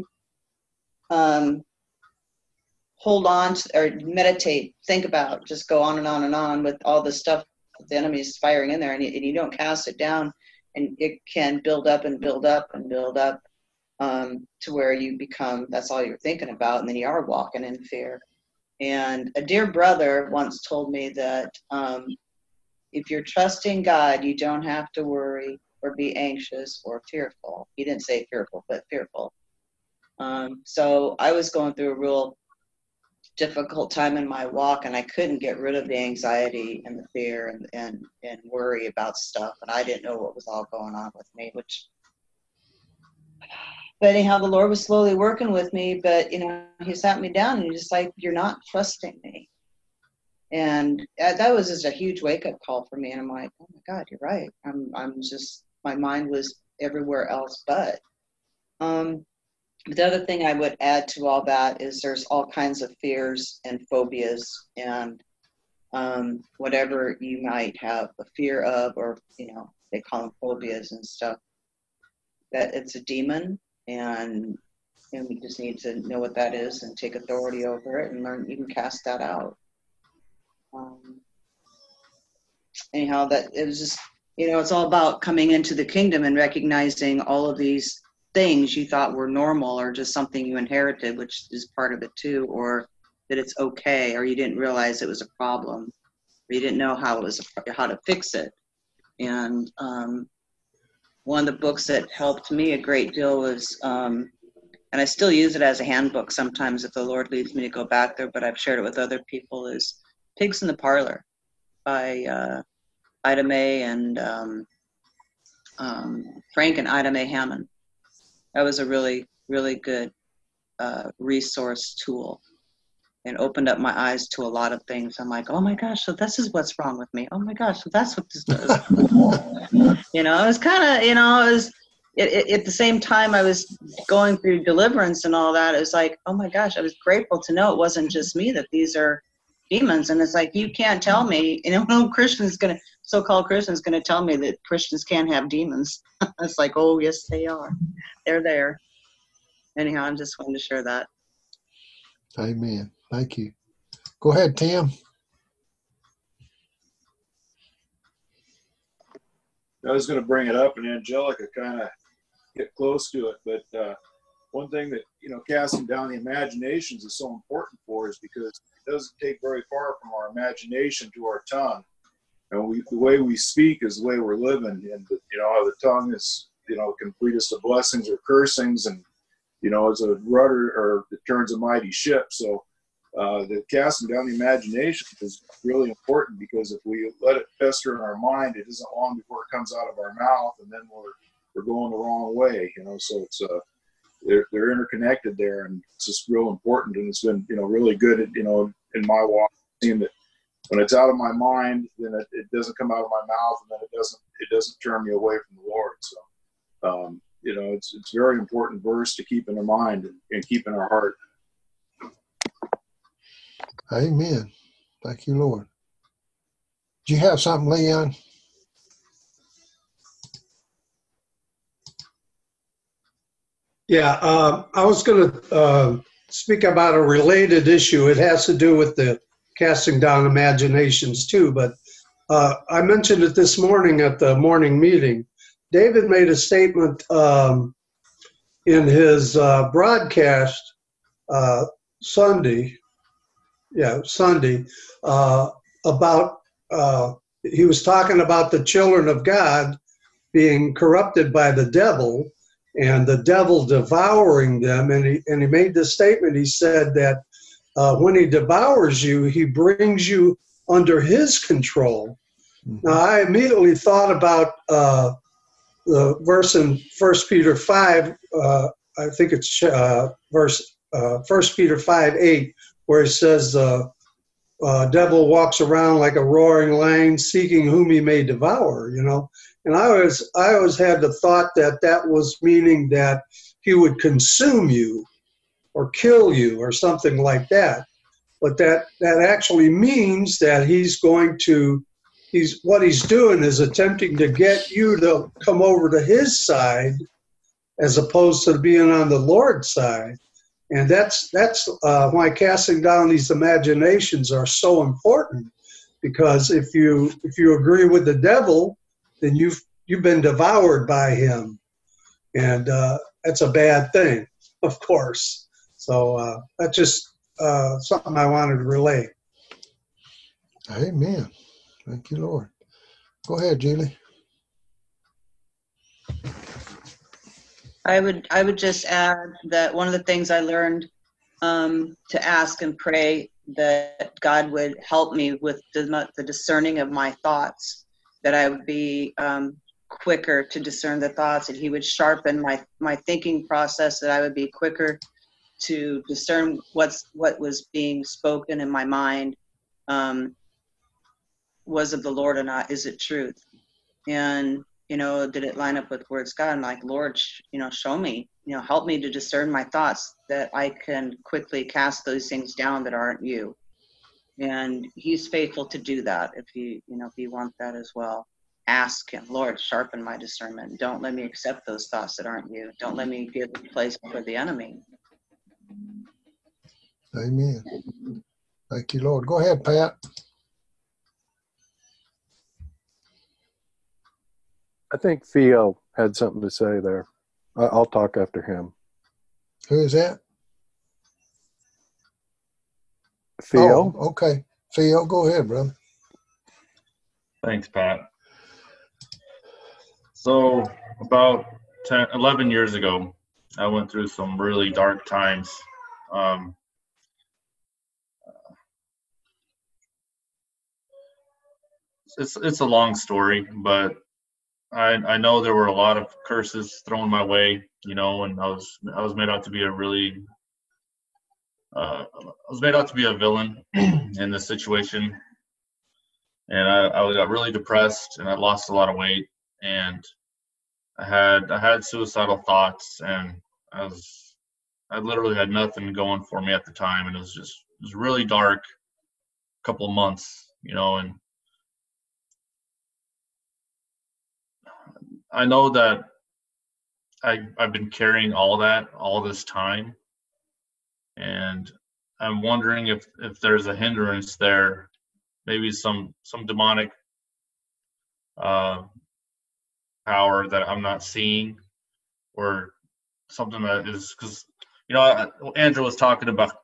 hold on to, or meditate, think about, just go on and on and on with all the stuff that the enemy is firing in there, and you don't cast it down, and it can build up and build up and build up, to where you become, that's all you're thinking about, and then you are walking in fear. And a dear brother once told me that if you're trusting God, you don't have to worry or be anxious or fearful. He didn't say fearful, but fearful. So I was going through a real difficult time in my walk, and I couldn't get rid of the anxiety and the fear and worry about stuff, and I didn't know what was all going on with me, but anyhow, the Lord was slowly working with me, but he sat me down and he's just like, you're not trusting me. And that was just a huge wake-up call for me, and I'm like, oh my God, you're right. I'm just, my mind was everywhere else but. The other thing I would add to all that is there's all kinds of fears and phobias and whatever you might have a fear of, or they call them phobias and stuff, that it's a demon, and we just need to know what that is and take authority over it and learn you can cast that out. Anyhow, that it was just it's all about coming into the kingdom and recognizing all of these things you thought were normal or just something you inherited, which is part of it too, or that it's okay, or you didn't realize it was a problem, or you didn't know how to fix it. And one of the books that helped me a great deal was, and I still use it as a handbook sometimes if the Lord leads me to go back there, but I've shared it with other people, is Pigs in the Parlor by Ida Mae and Frank and Ida Mae Hammond. That was a really, really good resource tool, and opened up my eyes to a lot of things. I'm like, oh my gosh, so this is what's wrong with me. Oh my gosh, so that's what this does. It was kind of, it was, at the same time I was going through deliverance and all that, it was like, oh my gosh, I was grateful to know it wasn't just me, that these are demons. And it's like, you can't tell me, no so-called Christians going to tell me that Christians can't have demons. It's like, oh yes, they are. They're there. Anyhow, I just wanted to share that. Amen. Thank you. Go ahead, Tim. I was going to bring it up, and Angelica kind of get close to it. But one thing that, casting down the imaginations is so important for is because it doesn't take very far from our imagination to our tongue. And the way we speak is the way we're living. And, the tongue is, can lead us to blessings or cursings, and, it's a rudder, or it turns a mighty ship. So the casting down the imagination is really important, because if we let it fester in our mind, it isn't long before it comes out of our mouth, and then we're going the wrong way. So it's they're interconnected there, and it's just real important. And it's been really good at, in my walk, seeing that when it's out of my mind, then it doesn't come out of my mouth, and then it doesn't turn me away from the Lord. So it's a very important verse to keep in our mind and keep in our heart. Amen. Thank you, Lord. Do you have something, Leon? Yeah, I was going to speak about a related issue. It has to do with the casting down imaginations too, but I mentioned it this morning at the morning meeting. David made a statement in his broadcast Sunday, about, he was talking about the children of God being corrupted by the devil, and the devil devouring them. And he made this statement. He said that when he devours you, he brings you under his control. Mm-hmm. Now, I immediately thought about the verse in 1 Peter 5, I think it's verse 1 Peter 5:8, where it says, devil walks around like a roaring lion, seeking whom he may devour, And I always had the thought that was meaning that he would consume you or kill you or something like that. But that actually means that what he's doing is attempting to get you to come over to his side as opposed to being on the Lord's side. And that's why casting down these imaginations are so important, because if you agree with the devil, then you've been devoured by him, and that's a bad thing, of course. So that's just something I wanted to relay. Amen. Thank you, Lord. Go ahead, Julie. I would just add that one of the things I learned to ask and pray that God would help me with the discerning of my thoughts, that I would be quicker to discern the thoughts, and he would sharpen my thinking process, that I would be quicker to discern what was being spoken in my mind was of the Lord or not. Is it truth? And did it line up with words God? I'm like, Lord, show me, help me to discern my thoughts, that I can quickly cast those things down that aren't you. And he's faithful to do that if you want that as well. Ask him, Lord, sharpen my discernment. Don't let me accept those thoughts that aren't you. Don't let me give place for the enemy. Amen. Thank you, Lord. Go ahead, Pat. I think Theo had something to say there. I'll talk after him. Who is that? Theo? Oh, okay. Theo, go ahead, brother. Thanks, Pat. So about 11 years ago, I went through some really dark times. It's a long story, but I know there were a lot of curses thrown my way, and I was made out to be a really I was made out to be a villain in this situation, and I got really depressed, and I lost a lot of weight, and I had suicidal thoughts, and I literally had nothing going for me at the time, and it was really dark couple months, and I know that I've been carrying all that all this time, and I'm wondering if there's a hindrance there, maybe some demonic power that I'm not seeing, or something that is, because Andrew was talking about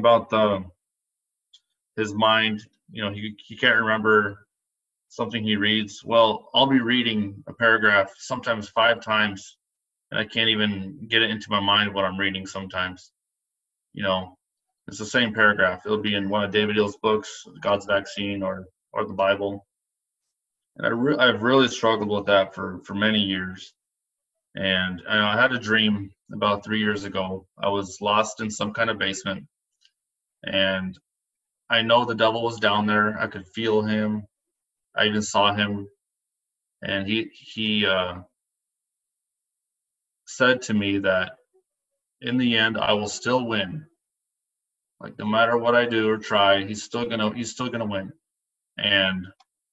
his mind. He can't remember something he reads. Well, I'll be reading a paragraph sometimes 5 times, and I can't even get it into my mind what I'm reading sometimes. It's the same paragraph. It'll be in one of David Hill's books, God's Vaccine, or the Bible. And I've really struggled with that for many years. And I had a dream about 3 years ago. I was lost in some kind of basement, and I know the devil was down there. I could feel him. I even saw him, and he said to me that in the end I will still win. Like, no matter what I do or try, he's still gonna win. And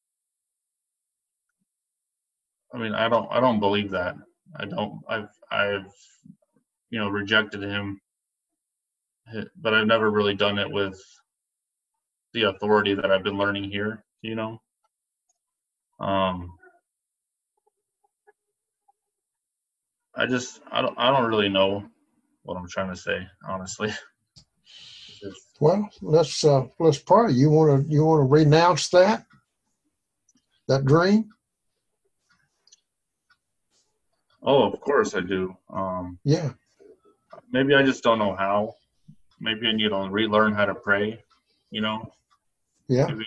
I mean, I don't believe that. I've rejected him, but I've never really done it with the authority that I've been learning here. I don't really know what I'm trying to say, honestly. Well, let's pray. You want to renounce that dream? Oh, of course I do. Yeah. Maybe I just don't know how. Maybe I need to relearn how to pray. Yeah. Maybe.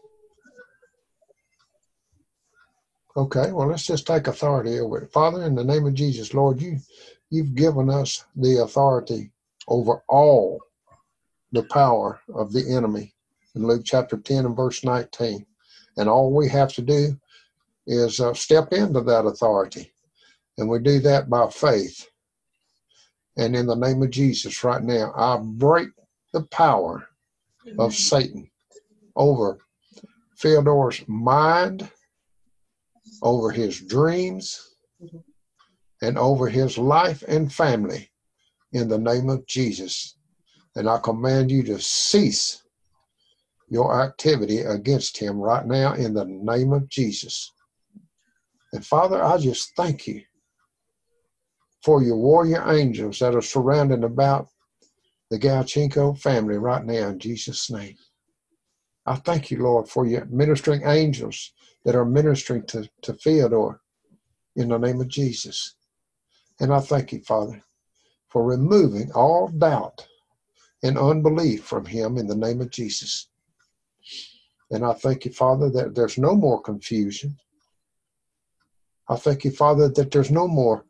Okay. Well, let's just take authority over it. Father, in the name of Jesus, Lord, you've given us the authority over all the power of the enemy in Luke chapter 10 and verse 19. And all we have to do is step into that authority. And we do that by faith. And in the name of Jesus right now, I break the power of Satan over Fyodor's mind, over his dreams, and over his life and family in the name of Jesus. And I command you to cease your activity against him right now in the name of Jesus. And Father, I just thank you for your warrior angels that are surrounding about the Galchenko family right now in Jesus' name. I thank you, Lord, for your ministering angels that are ministering to Fyodor in the name of Jesus. And I thank you, Father, for removing all doubt and unbelief from him in the name of Jesus. And I thank you, Father, that there's no more confusion. I thank you, Father, that there's no more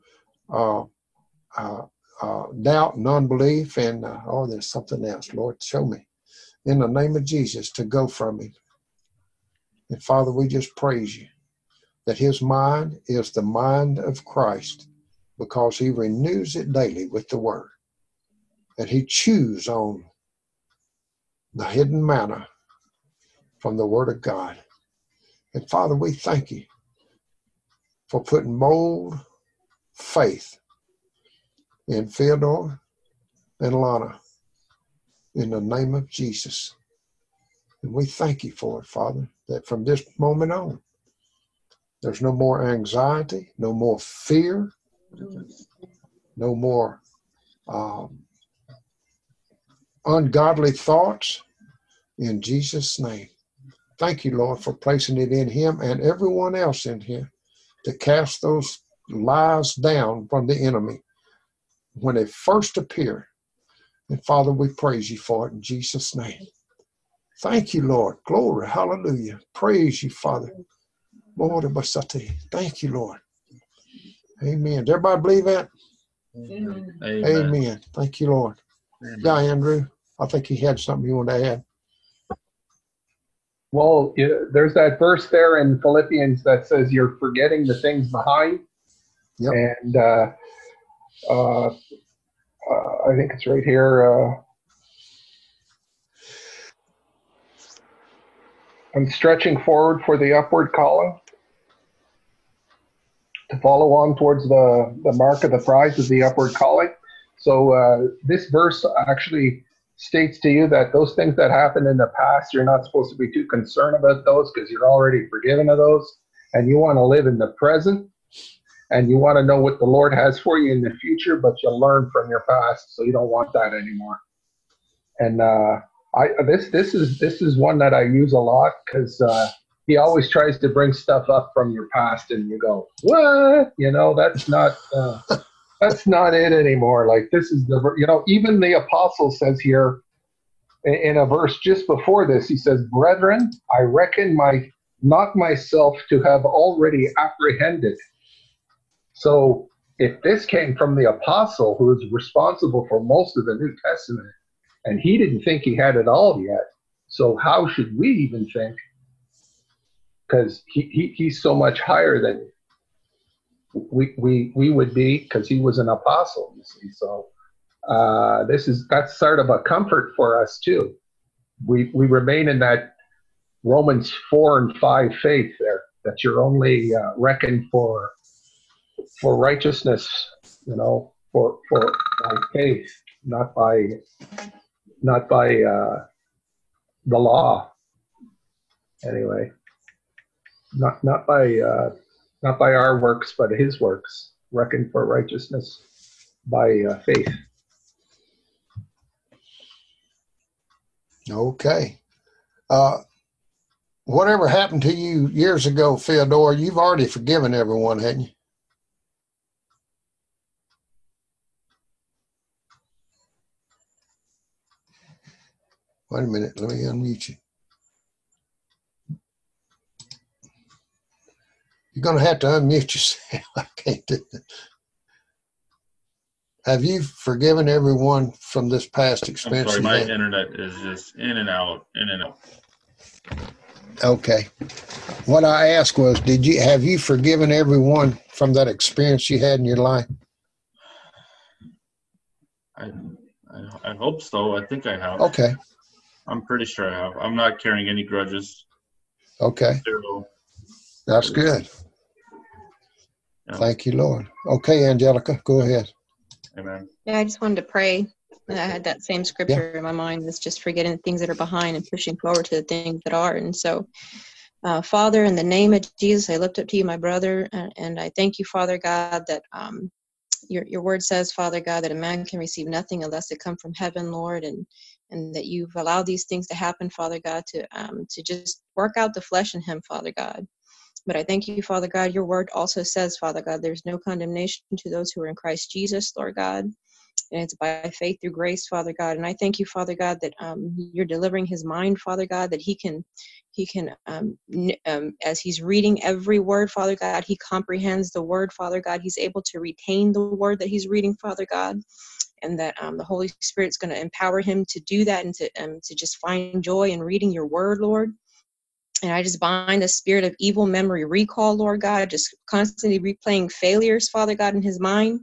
doubt and unbelief. And, there's something else. Lord, show me in the name of Jesus to go from him. And Father, we just praise you that his mind is the mind of Christ because he renews it daily with the word. And he chews on the hidden manna from the word of God. And Father, we thank you for putting bold faith in Theodore and Lana in the name of Jesus. And we thank you for it, Father, that from this moment on, there's no more anxiety, no more fear, no more ungodly thoughts. In Jesus' name. Thank you, Lord, for placing it in him and everyone else in here to cast those lies down from the enemy when they first appear. And Father, we praise you for it in Jesus' name. Thank you, Lord. Glory. Hallelujah. Praise you, Father. Lord, thank you, Lord. Amen. Does everybody believe that? Amen. Amen. Thank you, Lord. Amen. Yeah, Andrew, I think he had something you want to add. Well, there's that verse there in Philippians that says you're forgetting the things behind. Yep. And I think it's right here. I'm stretching forward for the upward calling to follow on towards the mark of the prize of the upward calling. So this verse actually states to you that those things that happened in the past, you're not supposed to be too concerned about those because you're already forgiven of those. And you want to live in the present. And you want to know what the Lord has for you in the future, but you'll learn from your past, so you don't want that anymore. And this is one that I use a lot because he always tries to bring stuff up from your past, and you go, what? That's not it anymore. Like this is even the apostle says here in a verse just before this, he says, "Brethren, I reckon not myself to have already apprehended." So if this came from the apostle who is responsible for most of the New Testament, and he didn't think he had it all yet, so how should we even think? Because he's so much higher than we would be, because he was an apostle, you see. So that's sort of a comfort for us too. We remain in that Romans 4 and 5 faith there, that you're only reckoned for righteousness, for by faith, not by the law. Anyway, not by our works, but his works, reckoned for righteousness by faith. Okay. Whatever happened to you years ago, Theodore, you've already forgiven everyone, hadn't you? Wait a minute, let me unmute you. You're going to have to unmute yourself. I can't do that. Have you forgiven everyone from this past experience? I'm sorry, my internet is just in and out. Okay. What I asked was, have you forgiven everyone from that experience you had in your life? I hope so. I think I have. Okay. I'm pretty sure I have. I'm not carrying any grudges. Okay. Zero. That's good. Yeah. Thank you, Lord. Okay, Angelica, go ahead. Amen. Yeah, I just wanted to pray. I had that same scripture in my mind. It's just forgetting the things that are behind and pushing forward to the things that are. And so, Father, in the name of Jesus, I lift up to you, my brother, and I thank you, Father God, that your word says, Father God, that a man can receive nothing unless it come from heaven, Lord, and that you've allowed these things to happen, Father God, to just work out the flesh in him, Father God. But I thank you, Father God. Your word also says, Father God, there's no condemnation to those who are in Christ Jesus, Lord God. And it's by faith through grace, Father God. And I thank you, Father God, that you're delivering his mind, Father God, that he can, as he's reading every word, Father God, he comprehends the word, Father God. He's able to retain the word that he's reading, Father God. And that the Holy Spirit's going to empower him to do that and to just find joy in reading your word, Lord. And I just bind the spirit of evil memory recall, Lord God, just constantly replaying failures, Father God, in his mind.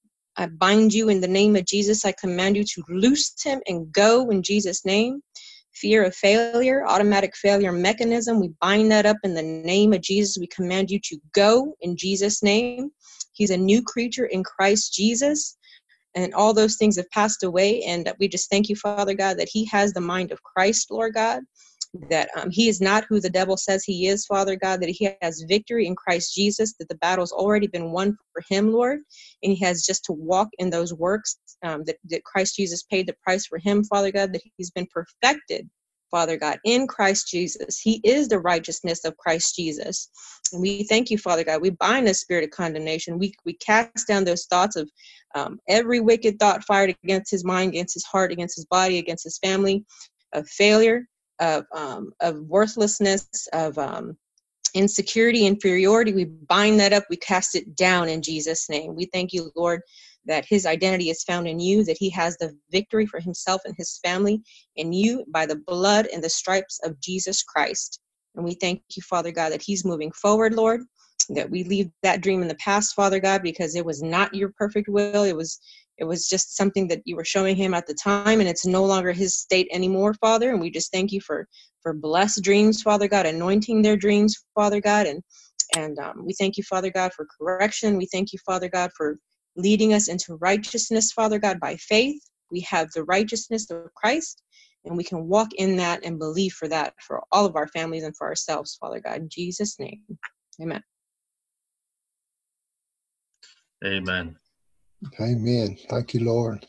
I bind you in the name of Jesus. I command you to loose him and go in Jesus' name. Fear of failure, automatic failure mechanism, we bind that up in the name of Jesus. We command you to go in Jesus' name. He's a new creature in Christ Jesus. And all those things have passed away. And we just thank you, Father God, that he has the mind of Christ, Lord God. That he is not who the devil says he is, Father God, that he has victory in Christ Jesus, that the battle's already been won for him, Lord, and he has just to walk in those works, that Christ Jesus paid the price for him, Father God, that he's been perfected, Father God, in Christ Jesus. He is the righteousness of Christ Jesus. And we thank you, Father God. We bind the spirit of condemnation. We cast down those thoughts of every wicked thought fired against his mind, against his heart, against his body, against his family, of failure, of worthlessness, of insecurity, inferiority. We bind that up. We cast it down in Jesus' name. We thank you, Lord, that his identity is found in you, that he has the victory for himself and his family in you by the blood and the stripes of Jesus Christ. And we thank you, Father God, that he's moving forward, Lord, that we leave that dream in the past, Father God, because it was not your perfect will. It was just something that you were showing him at the time, and it's no longer his state anymore, Father. And we just thank you for blessed dreams, Father God, anointing their dreams, Father God. And we thank you, Father God, for correction. We thank you, Father God, for leading us into righteousness, Father God, by faith. We have the righteousness of Christ, and we can walk in that and believe for that for all of our families and for ourselves, Father God. In Jesus' name, amen. Amen. Amen. Thank you, Lord.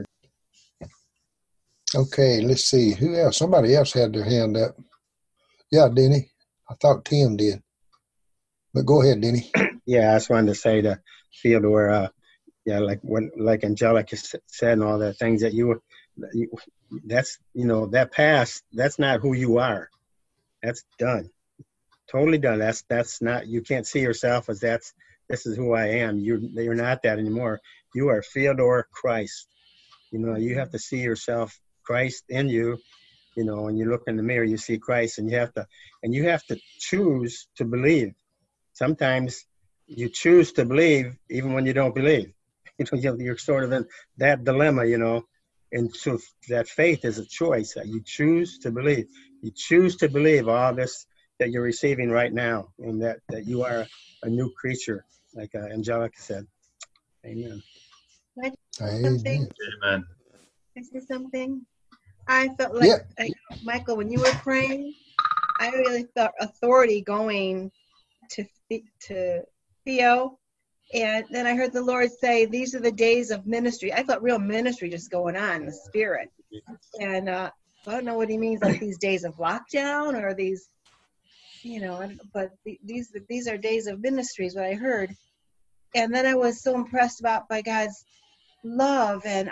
Okay, let's see. Who else? Somebody else had their hand up. Yeah, Denny. I thought Tim did. But go ahead, Denny. Yeah, I just wanted to say to Theodore, like Angelica said and all that things that that's, that past, that's not who you are. That's done. Totally done. That's not, you can't see yourself as this is who I am. You're not that anymore. You are Theodore Christ. You have to see yourself, Christ in you. When you look in the mirror, you see Christ, and you have to choose to believe. Sometimes you choose to believe even when you don't believe. You're sort of in that dilemma, and so that faith is a choice. You choose to believe. You choose to believe all this that you're receiving right now, and that you are a new creature, like Angelica said. Amen. Can I say something? Amen. Can I say something? I felt like, Michael, when you were praying, I really felt authority going to Theo. And then I heard the Lord say, these are the days of ministry. I felt real ministry just going on in the spirit. And I don't know what he means, like these days of lockdown or these, but these are days of ministry is what I heard. And then I was so impressed by God's love and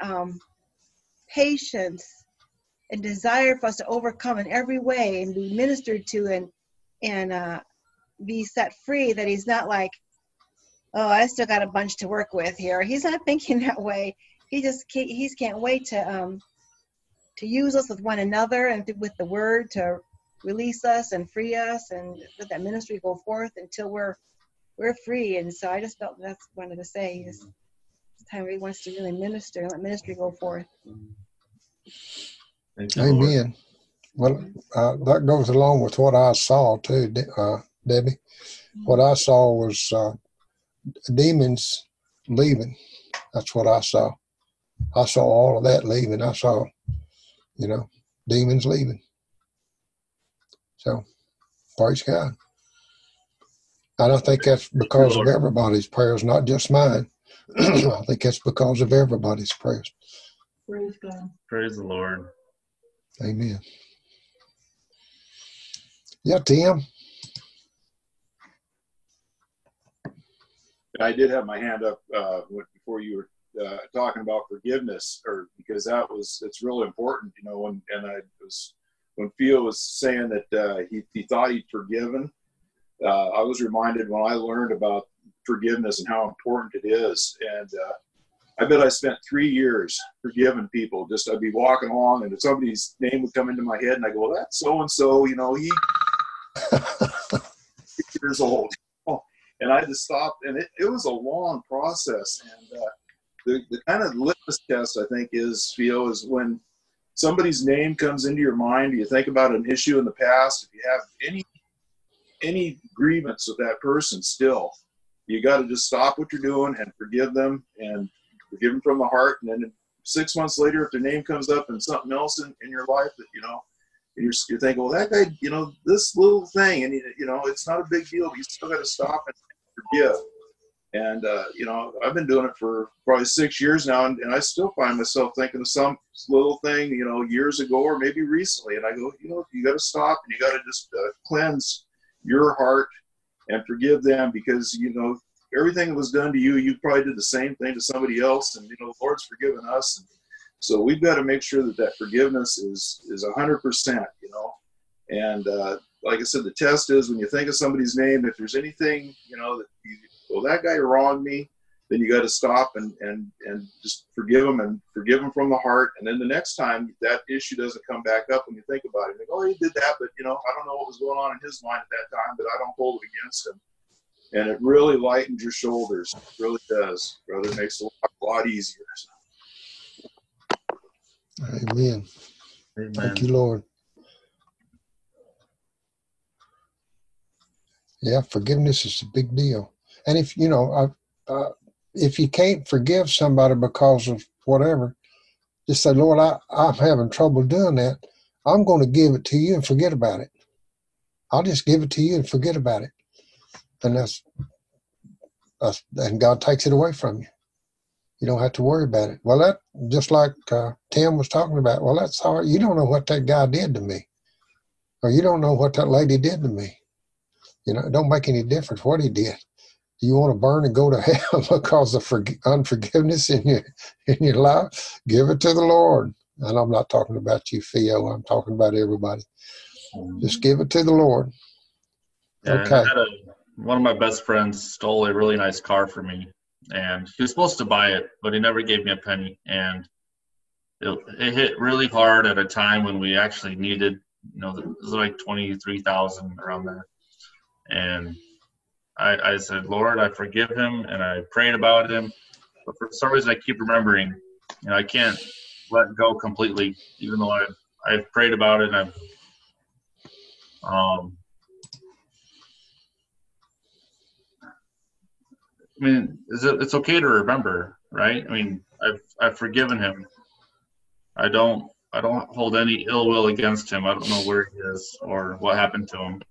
patience and desire for us to overcome in every way and be ministered to and be set free, that he's not like, oh, I still got a bunch to work with here. He's not thinking that way. He can't wait to use us with one another and with the word to release us and free us and let that ministry go forth until we're free. And so I just felt that's what I wanted to say. This time he wants to really minister and let ministry go forth. Amen. Well, that goes along with what I saw too, Debbie. What I saw was demons leaving. That's what I saw. I saw all of that leaving. I saw, demons leaving. So, praise God. And I think that's because of everybody's prayers, not just mine. I think that's because of everybody's prayers. Praise God. Praise the Lord. Amen. Yeah, Tim. I did have my hand up before you were talking about forgiveness, or because it's really important, you know. When Theo was saying that he thought he'd forgiven, I was reminded when I learned about forgiveness and how important it is. And I bet I spent 3 years forgiving people. Just I'd be walking along and somebody's name would come into my head, and I go, well, that's so and so, you know, he years old. And I just stopped, and it was a long process. And the kind of litmus test, I think, is when somebody's name comes into your mind, you think about an issue in the past, if you have any grievance with that person still, you got to just stop what you're doing and forgive them, and forgive them from the heart. And then 6 months later, if their name comes up in something else in your life that, you know, you're thinking, well, that guy, you know, this little thing, and you know, it's not a big deal, but you still got to stop and forgive. And you know, I've been doing it for probably 6 years now, and I still find myself thinking of some little thing, you know, years ago or maybe recently, and I go, you know, you got to stop and you got to just cleanse your heart and forgive them, because, you know, everything that was done to you, you probably did the same thing to somebody else, and, you know, the Lord's forgiven us. And so we've got to make sure that forgiveness is 100%, you know. And like I said, the test is when you think of somebody's name, if there's anything, you know, that that guy wronged me, then you got to stop and just forgive them from the heart. And then the next time that issue doesn't come back up, when you think about it, you think, oh, he did that, but, you know, I don't know what was going on in his mind at that time, but I don't hold it against him. And it really lightens your shoulders. It really does, brother. It makes it a lot easier. Amen. Thank you, Lord. Yeah, forgiveness is a big deal. And if, you know, if you can't forgive somebody because of whatever, just say, Lord, I'm having trouble doing that. I'm going to give it to you and forget about it. I'll just give it to you and forget about it. And and God takes it away from you. You don't have to worry about it. Well, that, just like Tim was talking about, well, that's all right. You don't know what that guy did to me, or you don't know what that lady did to me. You know, it don't make any difference what he did. Do you want to burn and go to hell because of unforgiveness in your life? Give it to the Lord. And I'm not talking about you, Theo. I'm talking about everybody. Just give it to the Lord. Yeah, okay. One of my best friends stole a really nice car from me, and he was supposed to buy it, but he never gave me a penny. And it hit really hard at a time when we actually needed, you know, it was like $23,000 around there. And I said, Lord, I forgive him, and I prayed about him. But for some reason, I keep remembering, you know, I can't let go completely, even though I've prayed about it, and I mean, it's okay to remember, right? I mean, I've forgiven him. I don't hold any ill will against him. I don't know where he is or what happened to him.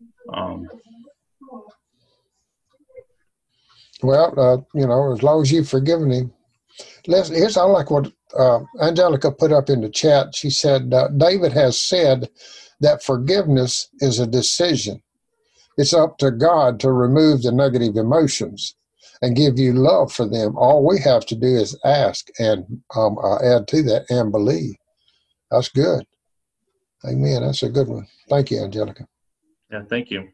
Well, you know, as long as you've forgiven him. Here's I like what Angelica put up in the chat. She said, David has said that forgiveness is a decision. It's up to God to remove the negative emotions and give you love for them. All we have to do is ask and add to that and believe. That's good. Amen. That's a good one. Thank you, Angelica. Yeah, thank you.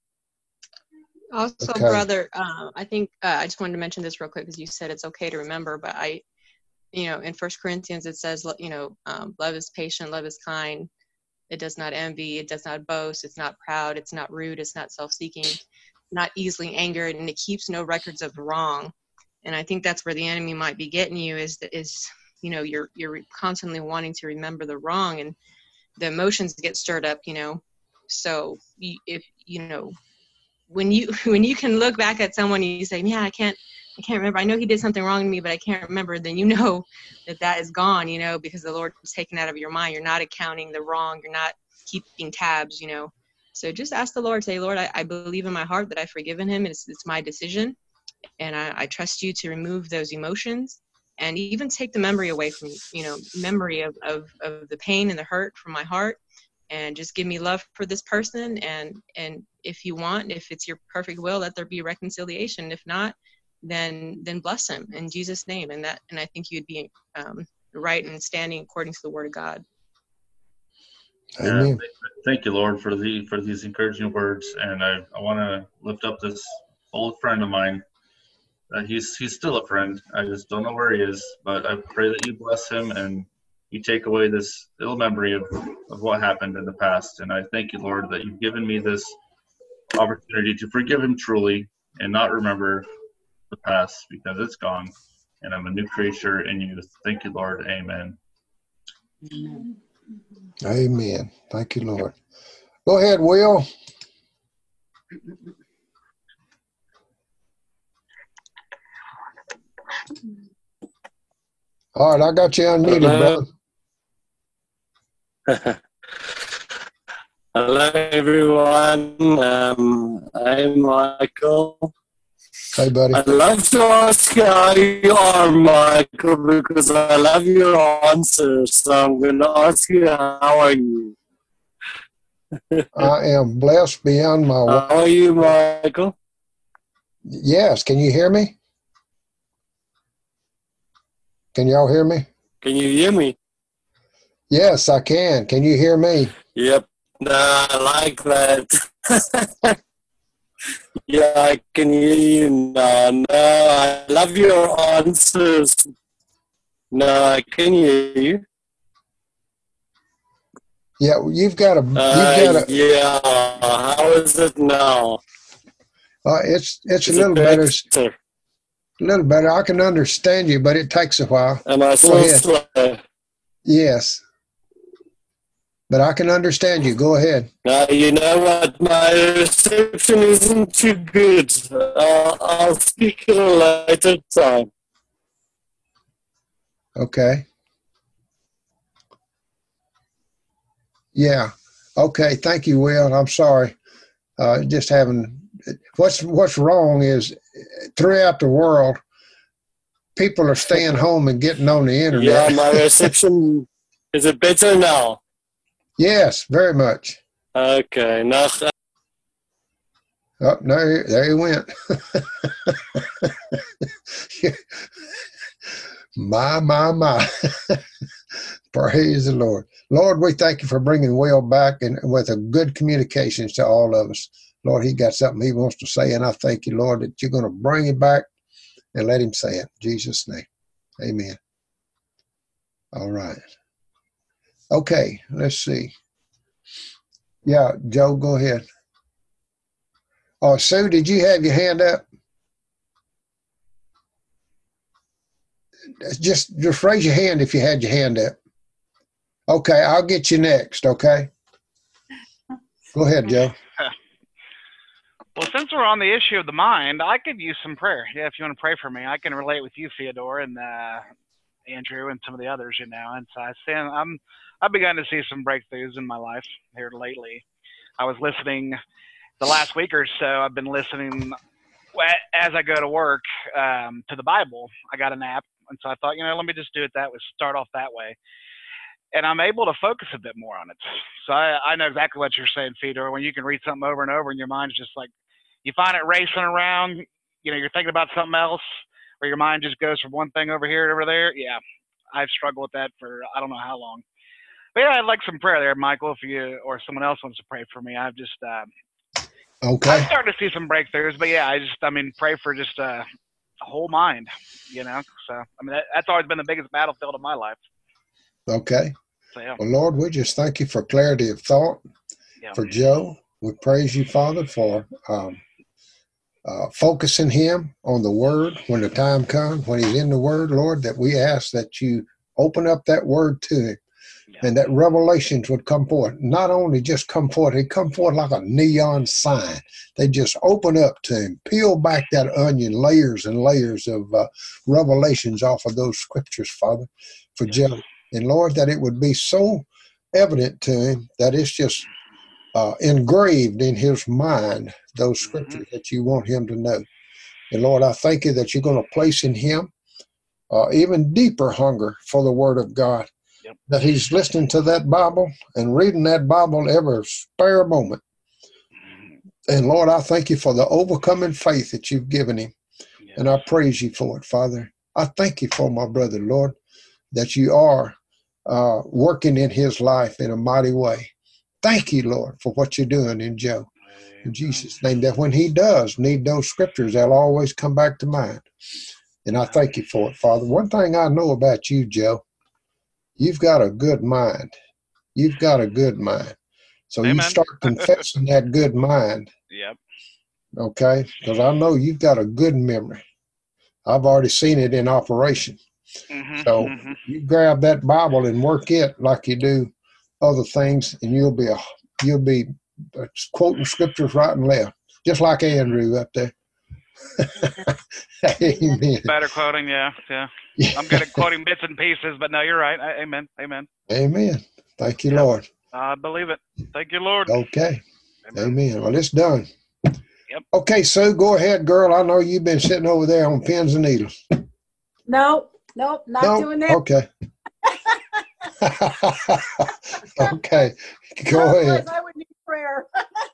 Also, Okay. brother, I think I just wanted to mention this real quick because you said it's okay to remember, but you know, in 1 Corinthians it says, you know, love is patient, love is kind. It does not envy, it does not boast, it's not proud, it's not rude, it's not self-seeking, not easily angered, and it keeps no records of wrong. And I think that's where the enemy might be getting you is you know, you're constantly wanting to remember the wrong, and the emotions get stirred up, you know. So if you know, when you can look back at someone and you say, yeah, I can't remember, I know he did something wrong to me, but I can't remember, then you know that is gone, you know, because the Lord is taken out of your mind. You're not accounting the wrong, you're not keeping tabs, you know. So just ask the Lord, say, Lord, I believe in my heart that I've forgiven him. It's my decision, and I trust you to remove those emotions and even take the memory away from, you know, memory of the pain and the hurt from my heart, and just give me love for this person. And if you want, if it's your perfect will, let there be reconciliation. If not, then bless him in Jesus' name. And I think you'd be right in standing according to the word of God. Amen. Thank you, Lord, for these encouraging words. And I want to lift up this old friend of mine. He's still a friend. I just don't know where he is, but I pray that you bless him and you take away this ill memory of what happened in the past. And I thank you, Lord, that you've given me this opportunity to forgive him truly and not remember the past, because it's gone and I'm a new creature in you. Thank you, Lord. Amen. Amen. Thank you, Lord. Go ahead, Will. All right, I got you unmuted, brother. Hello, everyone. I'm Michael. Hey, buddy. I'd love to ask you how you are, Michael, because I love your answers. So I'm going to ask you, how are you? I am blessed beyond my How are you, Michael? Yes. Can you hear me? Can y'all hear me? Can you hear me? Yes, I can. Can you hear me? Yep. No, I like that. Yeah, I can hear you now. No, I love your answers. No, I can hear you. Yeah, you've got a. Yeah. How is it now? It's a little better. A little better. I can understand you, but it takes a while. Am I Go ahead. slow? Yes. But I can understand you. Go ahead. You know what? My reception isn't too good. I'll speak at a later time. Okay. Yeah. Okay. Thank you, Will. I'm sorry. Just having. What's wrong is throughout the world, people are staying home and getting on the internet. Yeah, my reception is it better now? Yes, very much. Okay. Now. Oh, no, there he went. My. Praise the Lord. Lord, we thank you for bringing Will back and with a good communications to all of us. Lord, he got something he wants to say, and I thank you, Lord, that you're going to bring him back and let him say it. In Jesus' name. Amen. All right. Okay, let's see. Yeah, Joe, go ahead. Oh, Sue, did you have your hand up? Just raise your hand if you had your hand up. Okay, I'll get you next, okay? Go ahead, Joe. Well, since we're on the issue of the mind, I could use some prayer. Yeah, if you want to pray for me, I can relate with you, Theodore, and Andrew, and some of the others, you know. And so I've begun to see some breakthroughs in my life here lately. I was listening the last week or so. I've been listening as I go to work to the Bible. I got an app, and so I thought, you know, let me just do it that way, start off that way. And I'm able to focus a bit more on it. So I know exactly what you're saying, Fedor. When you can read something over and over and your mind's just like, you find it racing around, you know, you're thinking about something else, or your mind just goes from one thing over here to over there. Yeah, I've struggled with that for I don't know how long. But yeah, I'd like some prayer there, Michael, if you or someone else wants to pray for me. I've just, okay. I'm starting to see some breakthroughs, but yeah, pray for just a whole mind, you know. So, I mean, that's always been the biggest battlefield of my life. Okay. So, yeah. Well, Lord, we just thank you for clarity of thought for Joe. We praise you, Father, for focusing him on the word when the time comes, when he's in the word, Lord, that we ask that you open up that word to him and that revelations would come forth. Not only just come forth, they come forth like a neon sign. They just open up to him, peel back that onion, layers and layers of revelations off of those scriptures, Father, for Joe. And Lord, that it would be so evident to him that it's just engraved in his mind, those scriptures that you want him to know. And Lord, I thank you that you're going to place in him even deeper hunger for the word of God, that he's listening to that Bible and reading that Bible every spare moment. And Lord, I thank you for the overcoming faith that you've given him. And I praise you for it, Father. I thank you for my brother, Lord, that you are working in his life in a mighty way. Thank you, Lord, for what you're doing in Joe. In Jesus' name, that when he does need those scriptures, they'll always come back to mind. And I thank you for it, Father. One thing I know about you, Joe, you've got a good mind. You've got a good mind. So Amen. you start confessing that good mind. Yep. Okay? Because I know you've got a good memory. I've already seen it in operation. So you grab that Bible and work it like you do other things, and you'll be quoting scriptures right and left, just like Andrew up there. Amen. Better quoting, yeah. I'm good at quoting bits and pieces, but no, you're right. Amen. Amen. Amen. Thank you, Lord. I believe it. Thank you, Lord. Okay. Amen. Well, it's done. Yep. Okay, Sue, go ahead, girl. I know you've been sitting over there on pins and needles. Nope, not doing that. Okay. Okay, go ahead. I would need prayer.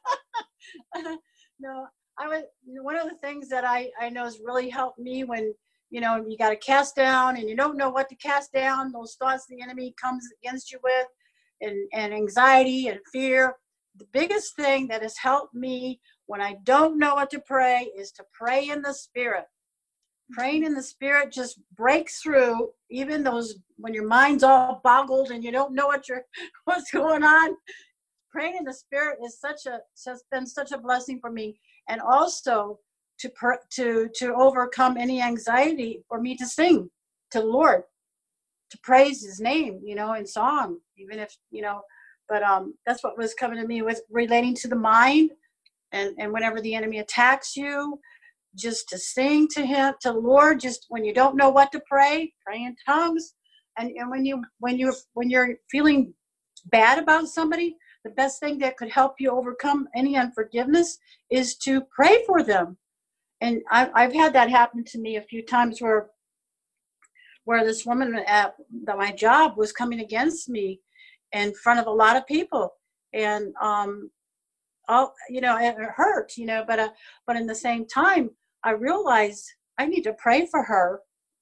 No, one of the things that I know has really helped me when, you got to cast down and you don't know what to cast down, those thoughts the enemy comes against you with, and anxiety and fear. The biggest thing that has helped me when I don't know what to pray is to pray in the Spirit. Praying in the Spirit just breaks through even those when your mind's all boggled and you don't know what's going on. Praying in the Spirit has been such a blessing for me, and also to overcome any anxiety for me to sing to the Lord, to praise His name, in song, even if But that's what was coming to me with relating to the mind, and whenever the enemy attacks you, just to sing to him, to the Lord. Just when you don't know what to pray in tongues, and when you're feeling bad about somebody, the best thing that could help you overcome any unforgiveness is to pray for them. And I've had that happen to me a few times where this woman at my job was coming against me in front of a lot of people, and it hurt, but in the same time, I realized I need to pray for her.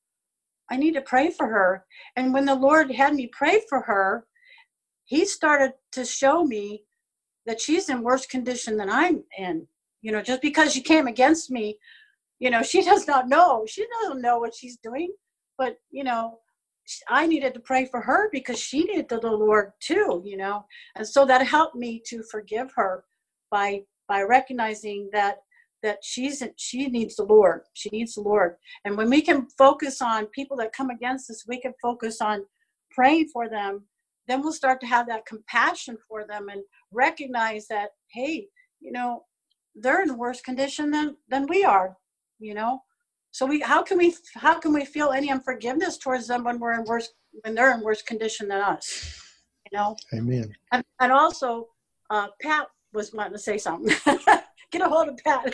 And when the Lord had me pray for her, He started to show me that she's in worse condition than I'm in. Just because she came against me, she does not know. She doesn't know what she's doing. But, I needed to pray for her because she needed the Lord too, And so that helped me to forgive her by recognizing that she needs the Lord. She needs the Lord. And when we can focus on people that come against us, we can focus on praying for them. Then we'll start to have that compassion for them and recognize that, hey, they're in worse condition than we are, So how can we feel any unforgiveness towards them when they're in worse condition than us, Amen. And also, Pat was wanting to say something. Get a hold of Pat.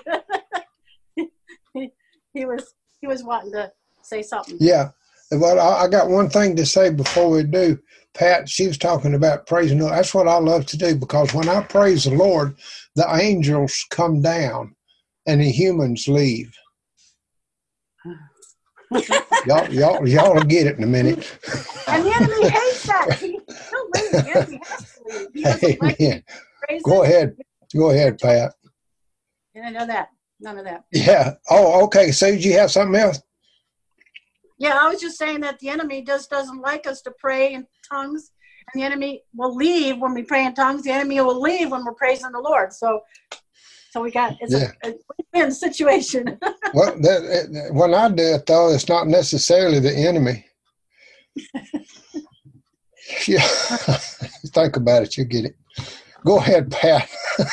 he was wanting to say something. Yeah. Well, I got one thing to say before we do. Pat, she was talking about praising the Lord. That's what I love to do, because when I praise the Lord, the angels come down and the humans leave. Y'all will get it in a minute. And the enemy hates that. He'll leave. The enemy has to leave. He doesn't like Amen. praise Go it. ahead, Pat. I know that. None of that. Yeah. Oh, okay. So did you have something else? Yeah, I was just saying that the enemy doesn't like us to pray in tongues, and the enemy will leave when we pray in tongues. The enemy will leave when we're praising the Lord. So we got a win-win situation. Well, when I do it, though, it's not necessarily the enemy. Yeah. Think about it, you get it. Go ahead, Pat.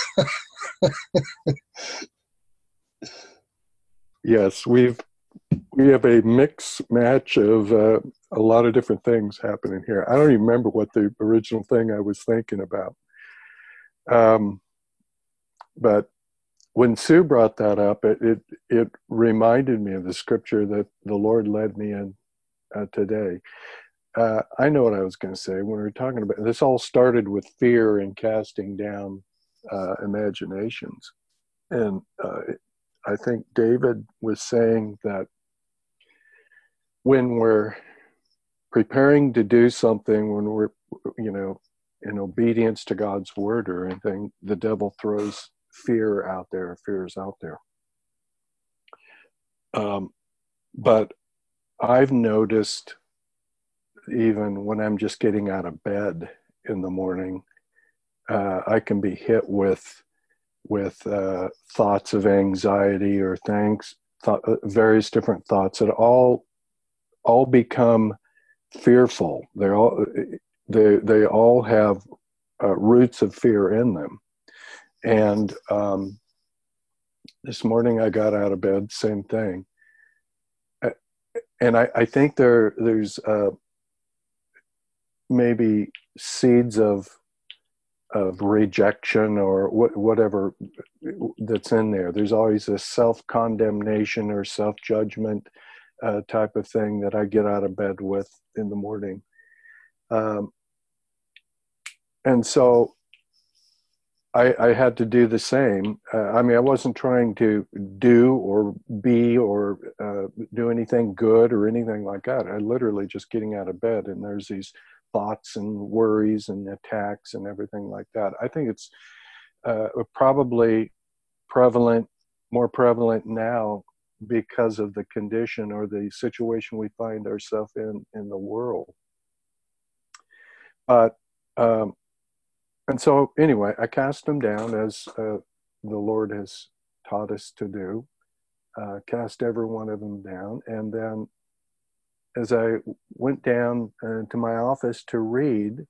Yes, we have a mix match of a lot of different things happening here. I don't even remember what the original thing I was thinking about. But when Sue brought that up, it reminded me of the scripture that the Lord led me in today. I know what I was going to say when we were talking about this. All started with fear and casting down imaginations, and I think David was saying that when we're preparing to do something, when we're, in obedience to God's word or anything, the devil throws fear out there, fears out there. But I've noticed, even when I'm just getting out of bed in the morning, I can be hit with thoughts of anxiety or various different thoughts that all become fearful. They all have roots of fear in them. And this morning I got out of bed, same thing. And I think there's maybe seeds of rejection or whatever that's in there. There's always a self-condemnation or self-judgment type of thing that I get out of bed with in the morning. And so I had to do the same. I wasn't trying to do or be or do anything good or anything like that. I literally just getting out of bed, and there's these thoughts and worries and attacks and everything like that. I think it's probably more prevalent now because of the condition or the situation we find ourselves in the world. But and so anyway, I cast them down as the Lord has taught us to do. Cast every one of them down, and then as I went down to my office to read,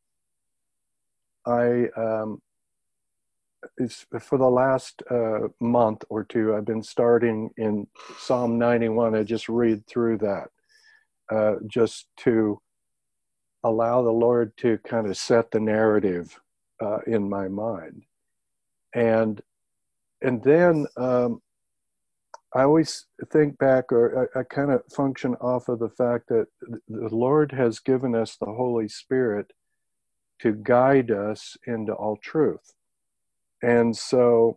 for the last month or two, I've been starting in Psalm 91. I just read through that just to allow the Lord to kind of set the narrative in my mind. And then I always think back, or I kind of function off of the fact that the Lord has given us the Holy Spirit to guide us into all truth. And so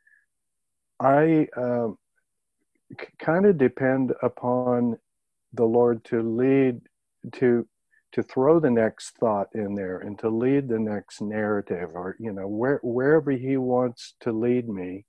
I kind of depend upon the Lord to lead, to throw the next thought in there and to lead the next narrative, or, wherever He wants to lead me.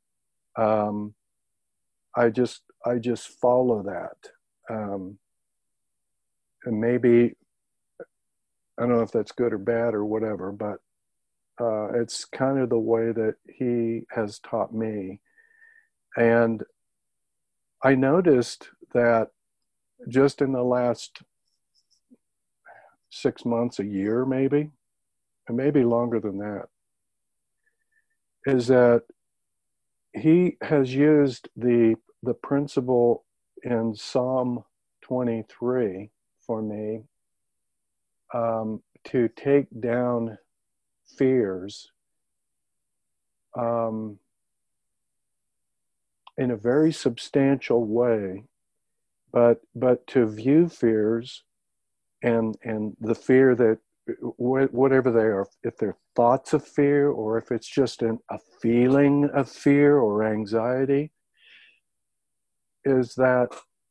I just follow that. And maybe, I don't know if that's good or bad or whatever, but it's kind of the way that He has taught me. And I noticed that just in the last 6 months, a year maybe, and maybe longer than that, is that He has used the principle in Psalm 23 for me to take down fears in a very substantial way, but to view fears and the fear that whatever they are, if they're thoughts of fear or if it's just a feeling of fear or anxiety, is that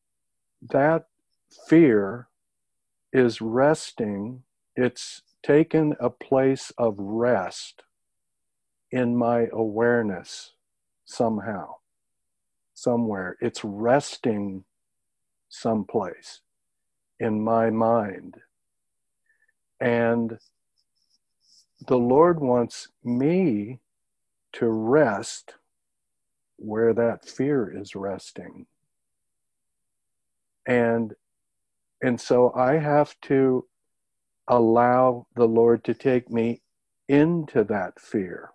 fear is resting. It's taken a place of rest in my awareness somehow, somewhere. It's resting someplace in my mind. And the Lord wants me to rest where that fear is resting. And so I have to allow the Lord to take me into that fear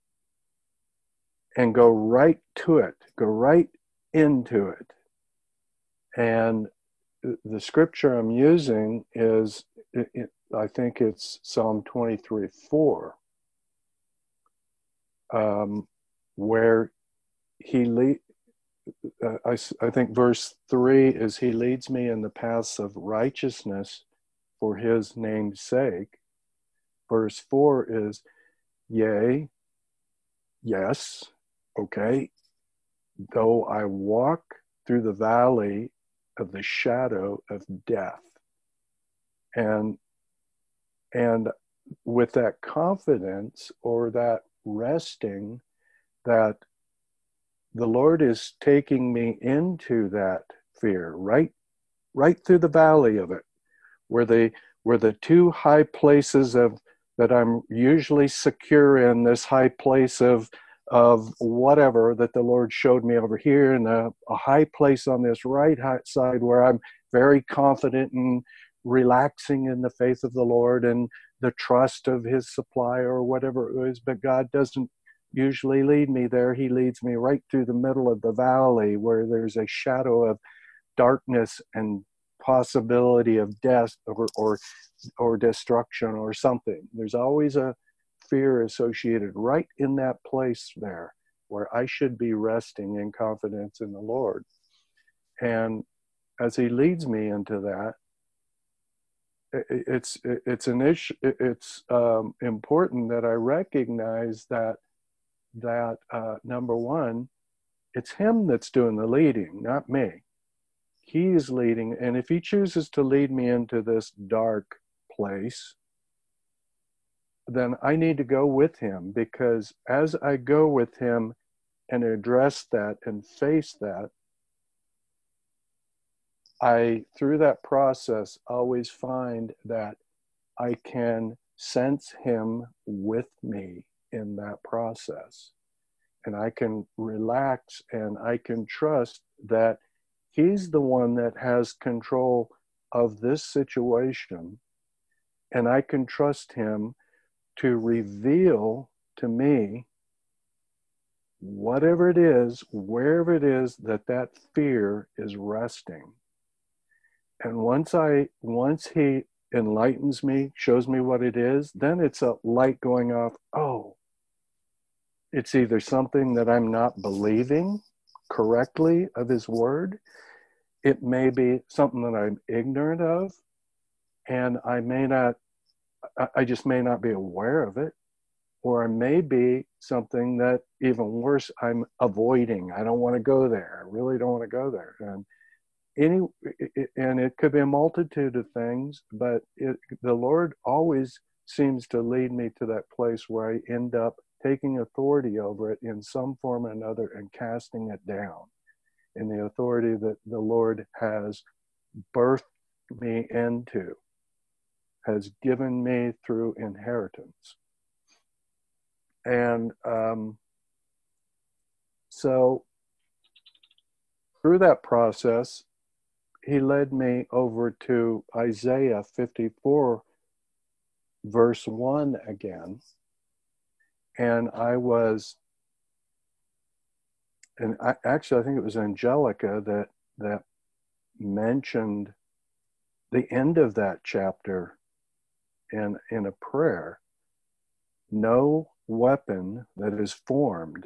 and go right to it, go right into it. And the scripture I'm using is, I think it's Psalm 23:4, where I think verse 3 is, He leads me in the paths of righteousness for His name's sake. Verse 4 is, yea, yes, okay, though I walk through the valley of the shadow of death. And with that confidence or that resting that the Lord is taking me into that fear, right through the valley of it, where the two high places of that I'm usually secure in, this high place of whatever that the Lord showed me over here, and a high place on this right side where I'm very confident and relaxing in the faith of the Lord and the trust of his supply or whatever it is. But God doesn't usually lead me there. He leads me right through the middle of the valley where there's a shadow of darkness and possibility of death or destruction or something. There's always a fear associated right in that place there where I should be resting in confidence in the Lord. And as he leads me into that, it's an issue. It's important that I recognize that number one, it's him that's doing the leading, not me. He is leading, and if he chooses to lead me into this dark place, then I need to go with him, because as I go with him and address that and face that, I, through that process, always find that I can sense him with me in that process. And I can relax and I can trust that he's the one that has control of this situation. And I can trust him to reveal to me whatever it is, wherever it is that fear is resting. And once he enlightens me, shows me what it is, then it's a light going off. Oh, it's either something that I'm not believing correctly of his word. It may be something that I'm ignorant of, and I just may not be aware of it. Or it may be something that, even worse, I'm avoiding. I don't want to go there. I really don't want to go there. And it could be a multitude of things, but the Lord always seems to lead me to that place where I end up taking authority over it in some form or another and casting it down in the authority that the Lord has birthed me into, has given me through inheritance. And so through that process, he led me over to Isaiah 54, verse 1 again. And I think it was Angelica that mentioned the end of that chapter in a prayer. No weapon that is formed,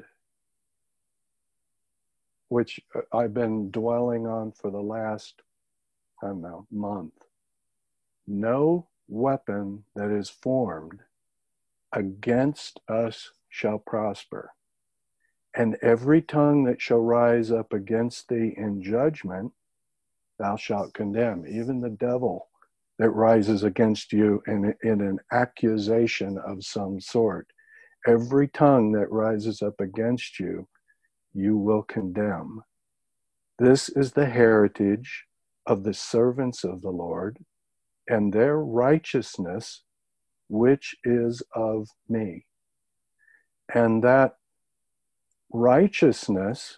which I've been dwelling on for the last, month. No weapon that is formed against us shall prosper, and every tongue that shall rise up against thee in judgment, thou shalt condemn. Even the devil that rises against you in an accusation of some sort, every tongue that rises up against you, you will condemn. This is the heritage of the servants of the Lord, and their righteousness, which is of me. And that righteousness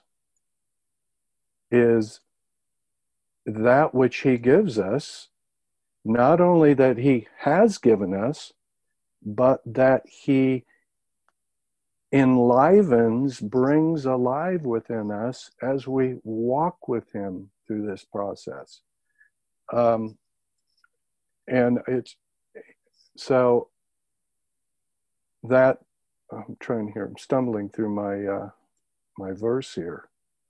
is that which he gives us, not only that he has given us, but that he enlivens, brings alive within us as we walk with him through this process. And it's so that I'm trying here, I'm stumbling through my verse here.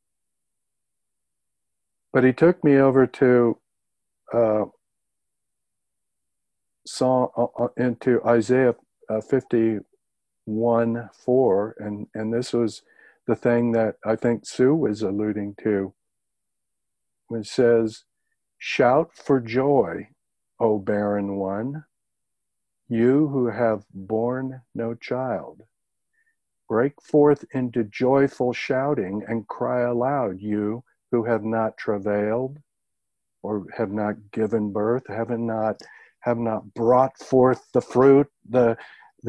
But he took me over to into Isaiah 51:4, and this was the thing that I think Sue was alluding to, which says, "Shout for joy, O barren one, you who have borne no child. Break forth into joyful shouting and cry aloud, you who have not travailed or have not given birth, have not brought forth the fruit, the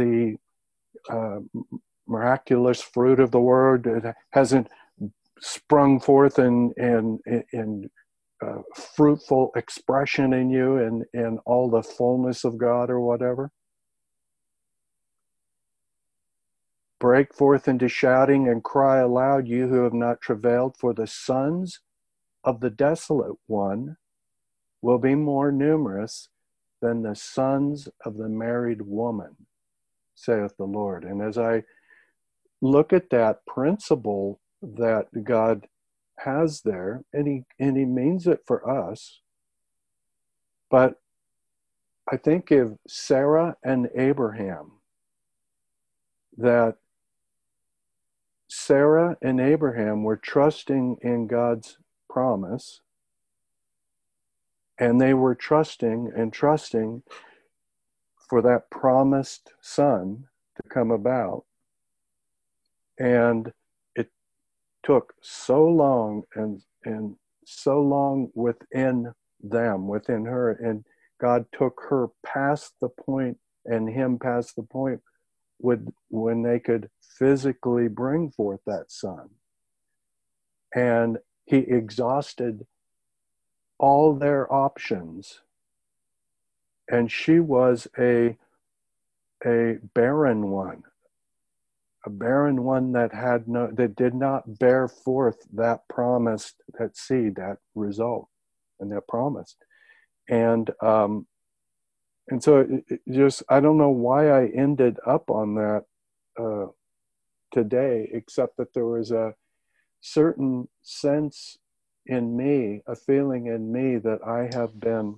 miraculous fruit of the word. It hasn't sprung forth in fruitful expression in you and all the fullness of God or whatever. Break forth into shouting and cry aloud, you who have not travailed, for the sons of the desolate one will be more numerous than the sons of the married woman, saith the Lord." And as I look at that principle that God has there, and he means it for us, but I think of Sarah and Abraham, that Sarah and Abraham were trusting in God's promise, and they were trusting for that promised son to come about. And it took so long and so long within them, within her, and God took her past the point and him past the point when they could physically bring forth that son. And he exhausted all their options, and she was a barren one, that did not bear forth that promised, that seed, that result, and that promise. And so it just, I don't know why I ended up on that today, except that there was a certain sense in me, a feeling in me that I have been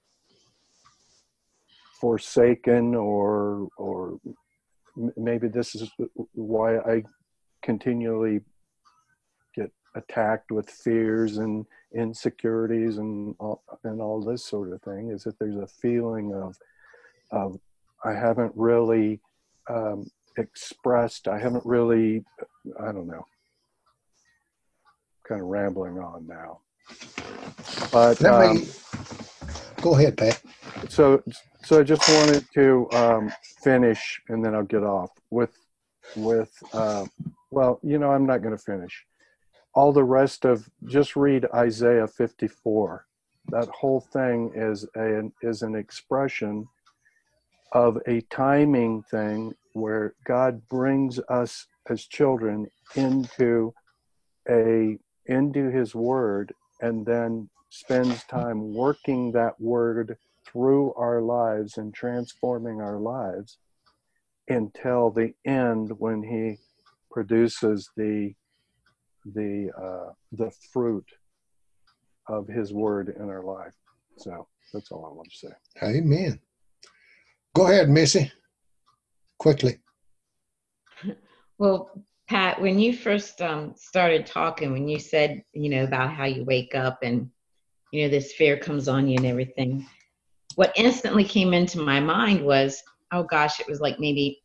forsaken, or maybe this is why I continually get attacked with fears and insecurities and all this sort of thing, is that there's a feeling of I haven't really expressed, I haven't really, I don't know, kind of rambling on now. But go ahead, Pat. So I just wanted to finish, and then I'll get off with well, I'm not going to finish. All the rest of, just read Isaiah 54. That whole thing is an expression of a timing thing where God brings us as children into his word, and then spends time working that word through our lives and transforming our lives until the end, when he produces the fruit of his word in our life. So that's all I want to say. Amen. Go ahead, Missy. Quickly. Well, Pat, when you first started talking, when you said, about how you wake up and, this fear comes on you and everything, what instantly came into my mind was, oh gosh, it was like maybe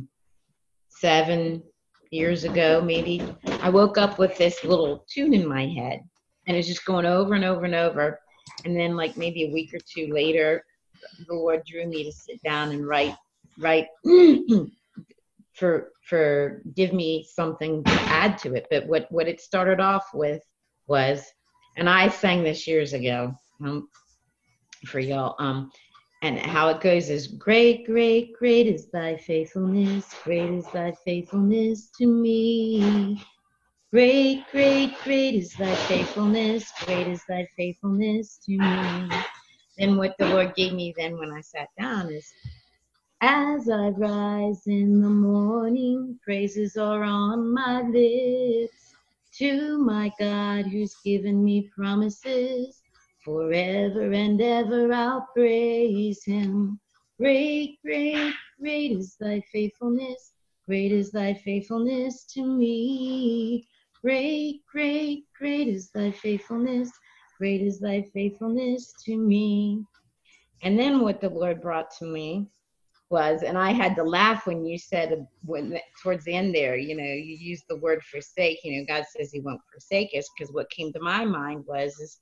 7 years ago, maybe. I woke up with this little tune in my head, and it's just going over and over and over. And then like maybe a week or two later, the Lord drew me to sit down and write for give me something to add to it. But what it started off with was, and I sang this years ago for y'all, and how it goes is, great, great, great is thy faithfulness, great is thy faithfulness to me. Great, great, great is thy faithfulness, great is thy faithfulness to me. Then what the Lord gave me then when I sat down is, as I rise in the morning, praises are on my lips to my God who's given me promises. Forever and ever I'll praise him. Great, great, great is thy faithfulness. Great is thy faithfulness to me. Great, great, great is thy faithfulness. Great is thy faithfulness to me. And then what the Lord brought to me was, and I had to laugh when you said, when towards the end there, you used the word forsake. God says he won't forsake us, because what came to my mind was,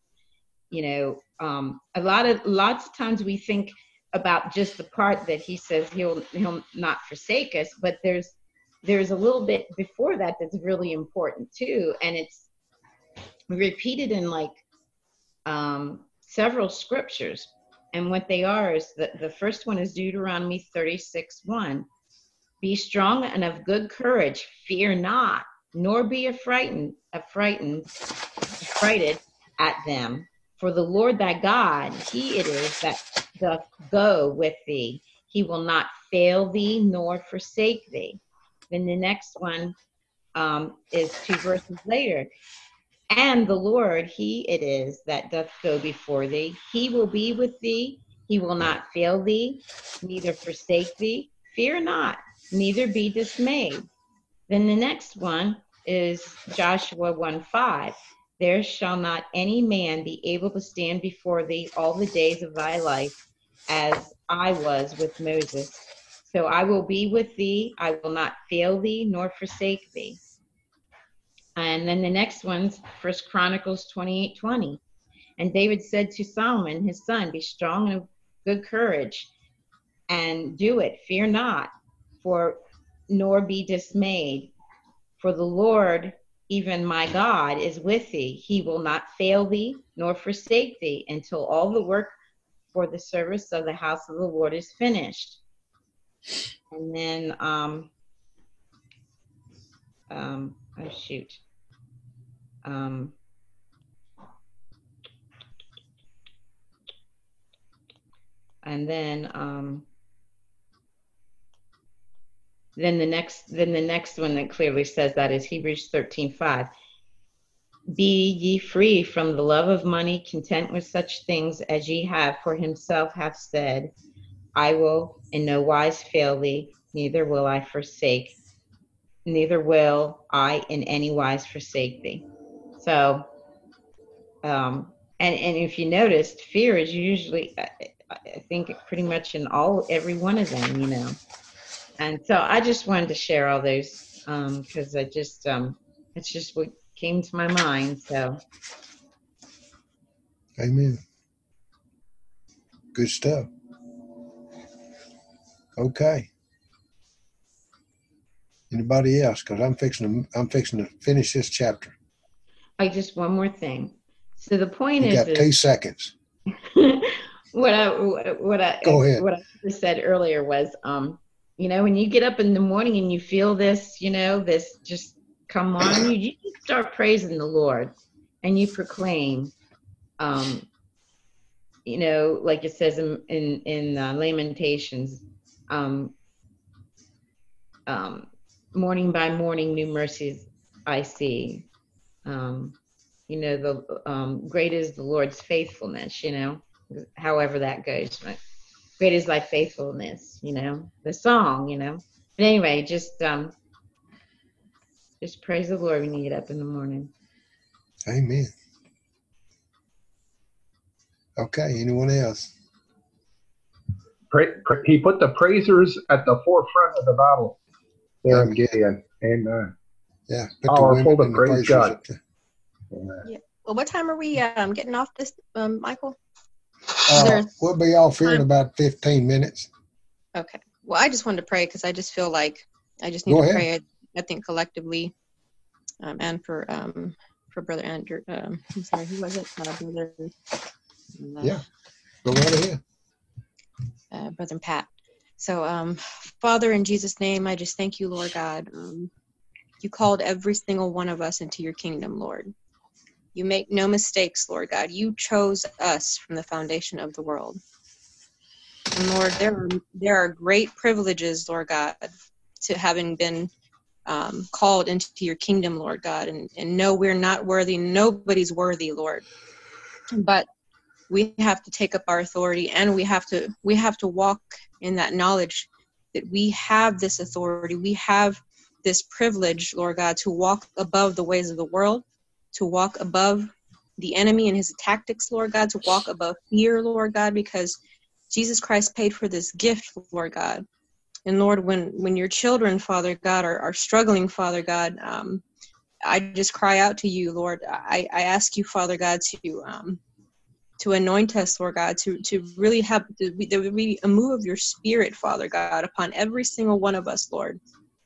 lots of times we think about just the part that he says he'll not forsake us, but there's a little bit before that that's really important too, and it's repeated in several scriptures. And what they are is the first one is Deuteronomy 36:1. Be strong and of good courage, fear not, nor be affrighted at them. For the Lord thy God, he it is that doth go with thee. He will not fail thee nor forsake thee. Then the next one is 2 verses later. And the Lord, he it is that doth go before thee. He will be with thee. He will not fail thee, neither forsake thee. Fear not, neither be dismayed. Then the next one is Joshua 1:5. There shall not any man be able to stand before thee all the days of thy life, as I was with Moses. So I will be with thee. I will not fail thee nor forsake thee. And then the next one's 1 Chronicles 28:20. And David said to Solomon, his son, be strong and of good courage, and do it. Fear not, nor be dismayed. For the Lord, even my God, is with thee. He will not fail thee, nor forsake thee, until all the work for the service of the house of the Lord is finished. And then, then the next one that clearly says that is Hebrews 13:5. Be ye free from the love of money, content with such things as ye have, for himself hath said, I will in no wise fail thee, neither will I in any wise forsake thee. So, and if you noticed, fear is usually, I think, pretty much in every one of them, And so I just wanted to share all those because it's just what came to my mind. So, Amen. Good stuff. Okay. Anybody else? Because I'm fixing to finish this chapter. just one more thing. So the point you is, got 2 seconds. what I Go ahead. What I said earlier was, when you get up in the morning and you feel this, this just come on you, you just start praising the Lord, and you proclaim, like it says in Lamentations, morning by morning new mercies I see. Great is the Lord's faithfulness, however that goes. But great is thy faithfulness, the song, But anyway, just praise the Lord when you get up in the morning. Amen. Okay, anyone else? He put the praisers at the forefront of the battle there in Gideon. Amen. Yeah. Powerful to praise God. Yeah. Well, what time are we getting off this, Michael? We'll be off here in about 15 minutes. Okay. Well, I just wanted to pray because I just feel like I just need to pray. I think collectively, and for Brother Andrew. I'm sorry, who was it? Not a brother. Yeah. Go right ahead. Brother Pat. So, Father, in Jesus' name, I just thank you, Lord God. You called every single one of us into your kingdom, Lord. You make no mistakes, Lord God. You chose us from the foundation of the world. And Lord, there are great privileges, Lord God, to having been called into your kingdom, Lord God. And no, we're not worthy. Nobody's worthy, Lord. But we have to take up our authority, and we have to walk in that knowledge that we have this authority, we have this privilege, Lord God, to walk above the ways of the world, to walk above the enemy and his tactics, Lord God, to walk above fear, Lord God, because Jesus Christ paid for this gift, Lord God. And Lord, when your children, Father God, are struggling, Father God, I just cry out to you, Lord. I ask you, Father God, to anoint us, Lord God, to really have a move of your Spirit, Father God, upon every single one of us, Lord,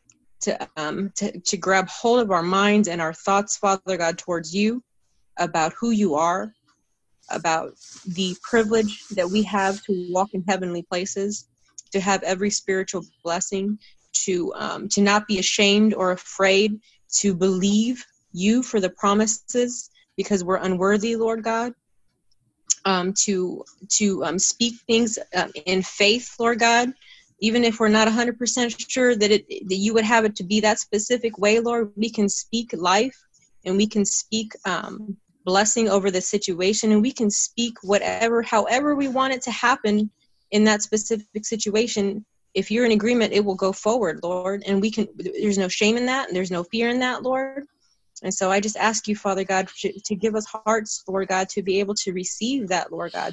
to grab hold of our minds and our thoughts, Father God, towards you, about who you are, about the privilege that we have to walk in heavenly places, to have every spiritual blessing, to not be ashamed or afraid, to believe you for the promises because we're unworthy, Lord God, to speak things in faith, Lord God, even if we're not 100% sure that you would have it to be that specific way, Lord. We can speak life, and we can speak blessing over the situation, and we can speak however we want it to happen in that specific situation. If you're in agreement, it will go forward, Lord, and there's no shame in that, and there's no fear in that, Lord. And so I just ask you, Father God, to give us hearts, Lord God, to be able to receive that, Lord God,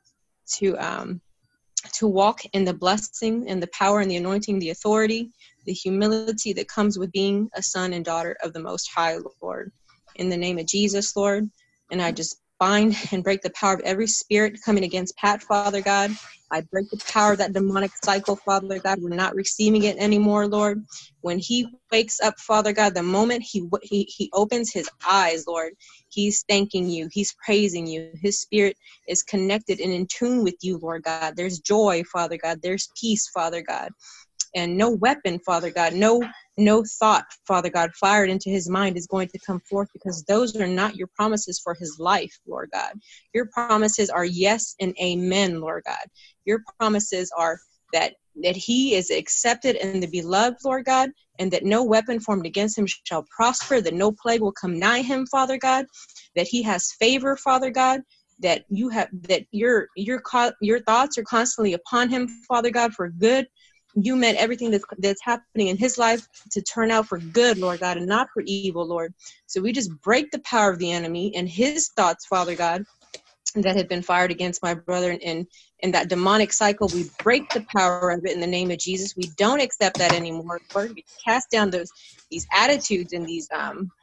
to walk in the blessing and the power and the anointing, the authority, the humility that comes with being a son and daughter of the Most High, Lord. In the name of Jesus, Lord. And I just bind and break the power of every spirit coming against Pat, Father God. I break the power of that demonic cycle, Father God. We're not receiving it anymore, Lord. When he wakes up, Father God, the moment he opens his eyes, Lord, he's thanking you. He's praising you. His spirit is connected and in tune with you, Lord God. There's joy, Father God. There's peace, Father God. And no weapon, Father God, no thought, Father God, fired into his mind is going to come forth, because those are not your promises for his life, Lord God. Your promises are yes and amen, Lord God. Your promises are that he is accepted and the beloved, Lord God, and that no weapon formed against him shall prosper, that no plague will come nigh him, Father God, that he has favor, Father God, that your thoughts are constantly upon him, Father God, for good. You meant everything that's happening in his life to turn out for good, Lord God, and not for evil, Lord. So we just break the power of the enemy and his thoughts, Father God, that have been fired against my brother, and that demonic cycle. We break the power of it in the name of Jesus. We don't accept that anymore, Lord. We cast down these attitudes and these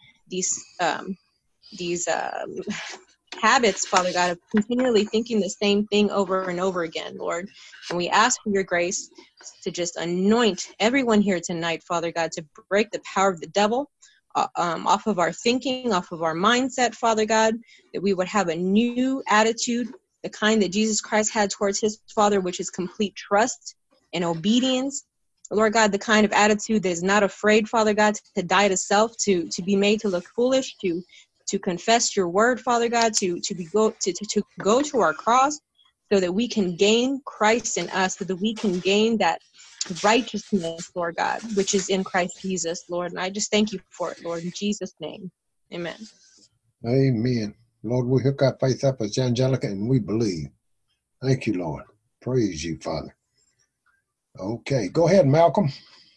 habits, Father God, of continually thinking the same thing over and over again, Lord. And we ask for your grace to just anoint everyone here tonight, Father God, to break the power of the devil off of our thinking, off of our mindset, Father God, that we would have a new attitude, the kind that Jesus Christ had towards his Father, which is complete trust and obedience. Lord God, the kind of attitude that is not afraid, Father God, to die to self, to be made to look foolish, to confess your word, Father God, to go to our cross, so that we can gain Christ in us, so that we can gain that righteousness, Lord God, which is in Christ Jesus, Lord. And I just thank you for it, Lord, in Jesus' name. Amen. Amen. Lord, we hook our faith up with Angelica and we believe. Thank you, Lord. Praise you, Father. Okay, go ahead, Malcolm.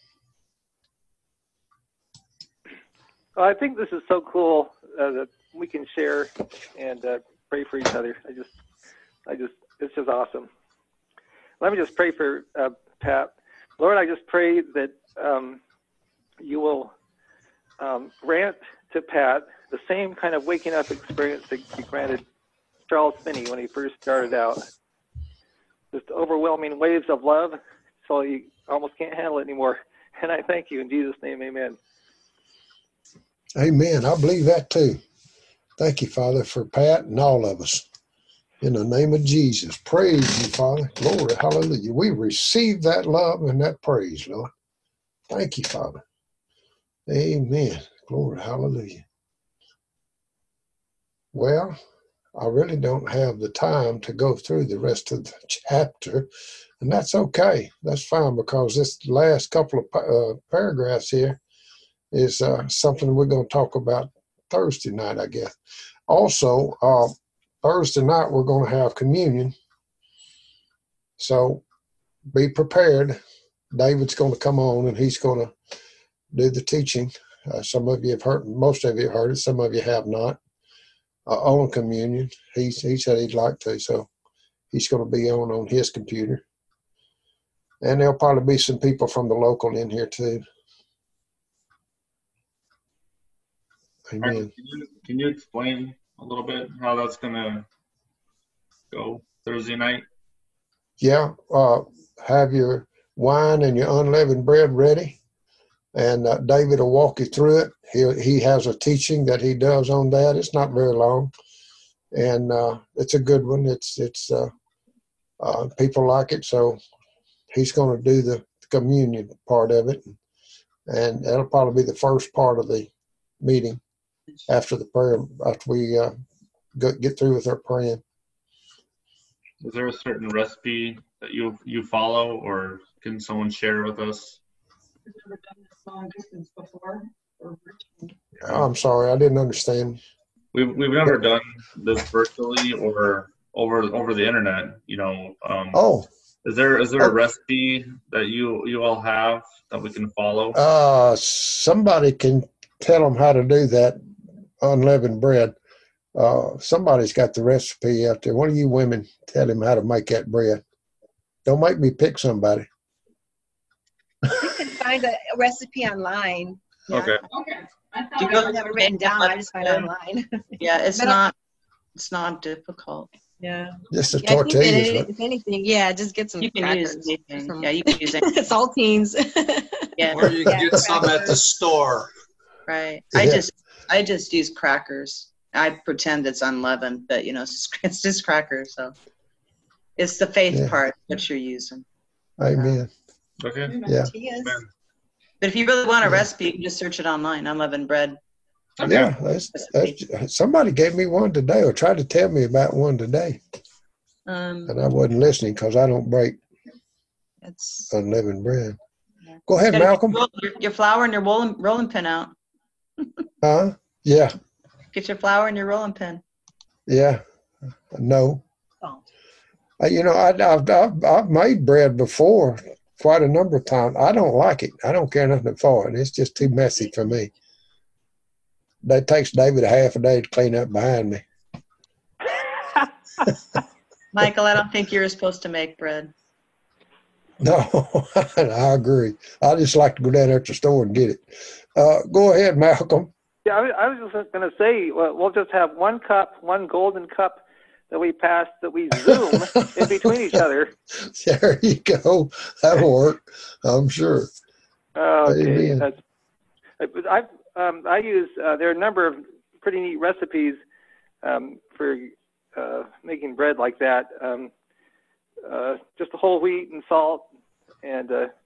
Well, I think this is so cool that we can share and pray for each other. It's just awesome. Let me just pray for Pat. Lord, I just pray that you will grant to Pat the same kind of waking up experience that you granted Charles Finney when he first started out. Just overwhelming waves of love, so you almost can't handle it anymore. And I thank you in Jesus' name, amen. Amen. I believe that too. Thank you, Father, for Pat and all of us. In the name of Jesus, praise you, Father. Glory, hallelujah. We receive that love and that praise, Lord. Thank you, Father. Amen. Glory, hallelujah. Well, I really don't have the time to go through the rest of the chapter, and that's okay. That's fine, because this last couple of paragraphs here is something we're going to talk about Thursday night, I guess. Also, Thursday night we're going to have communion, so be prepared. David's going to come on and he's going to do the teaching. Some of you have heard, most of you have heard it, some of you have not. On communion, he said he'd like to, so he's going to be on his computer. And there'll probably be some people from the local in here too. Amen. Can you explain a little bit how that's going to go Thursday night? Yeah, have your wine and your unleavened bread ready, and David will walk you through it. He has a teaching that he does on that. It's not very long, and it's a good one. It's people like it, so he's going to do the communion part of it, and that'll probably be the first part of the meeting after the prayer, after we get through with our praying. Is there a certain recipe that you follow, or can someone share with us? Have you ever done this long distance before? I'm sorry, I didn't understand. We've never done this virtually or over the internet. You know. Is there a recipe that you all have that we can follow? Somebody can tell them how to do that unleavened bread. Somebody's got the recipe out there. One of you women tell him how to make that bread. Don't make me pick somebody. You can find a recipe online. Yeah. Okay. I don't have it written down. I just find it online. Yeah, it's not difficult. Yeah. Just a Yeah, I think that tortilla. if anything, yeah, just get some You can crackers. use anything. Yeah, you can use anything. Saltines. Yeah. Or you can get some at the store. Right. Yeah. I just use crackers. I pretend it's unleavened, but it's just crackers. So it's the faith part that you're using. Amen. Okay. Yeah. But if you really want a recipe, you can just search it online. Unleavened bread. Okay. Yeah, that's, somebody gave me one today, or tried to tell me about one today, and I wasn't listening because I don't break unleavened bread. Go ahead, Malcolm. Get your flour and your rolling pin out. Huh? Yeah. Get your flour and your rolling pin. Yeah. No. I've made bread before quite a number of times. I don't like it. I don't care nothing for it. It's just too messy for me. It takes David a half a day to clean up behind me. Michael, I don't think you're supposed to make bread. No, I agree. I just like to go down there to the store and get it. Go ahead, Malcolm. Yeah, I was just going to say, we'll just have one golden cup that we pass, that we zoom in between each other. There you go. That'll work, I'm sure. Okay. Amen. I use, there are a number of pretty neat recipes for making bread like that. Just whole wheat and salt, and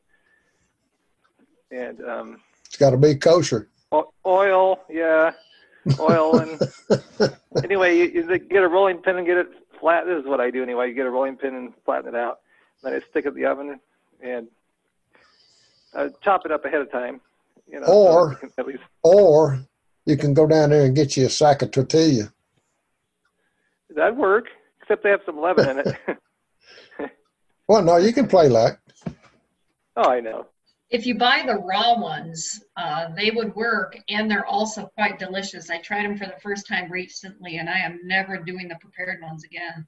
it's got to be kosher. Oil, yeah, oil, and anyway, you get a rolling pin and get it flat. This is what I do anyway. You get a rolling pin and flatten it out. Then I stick it in the oven and chop it up ahead of time. Or at least. Or you can go down there and get you a sack of tortilla. That'd work, except they have some leaven in it. Well, no, you can play like. Oh, I know. If you buy the raw ones, they would work, and they're also quite delicious. I tried them for the first time recently, and I am never doing the prepared ones again.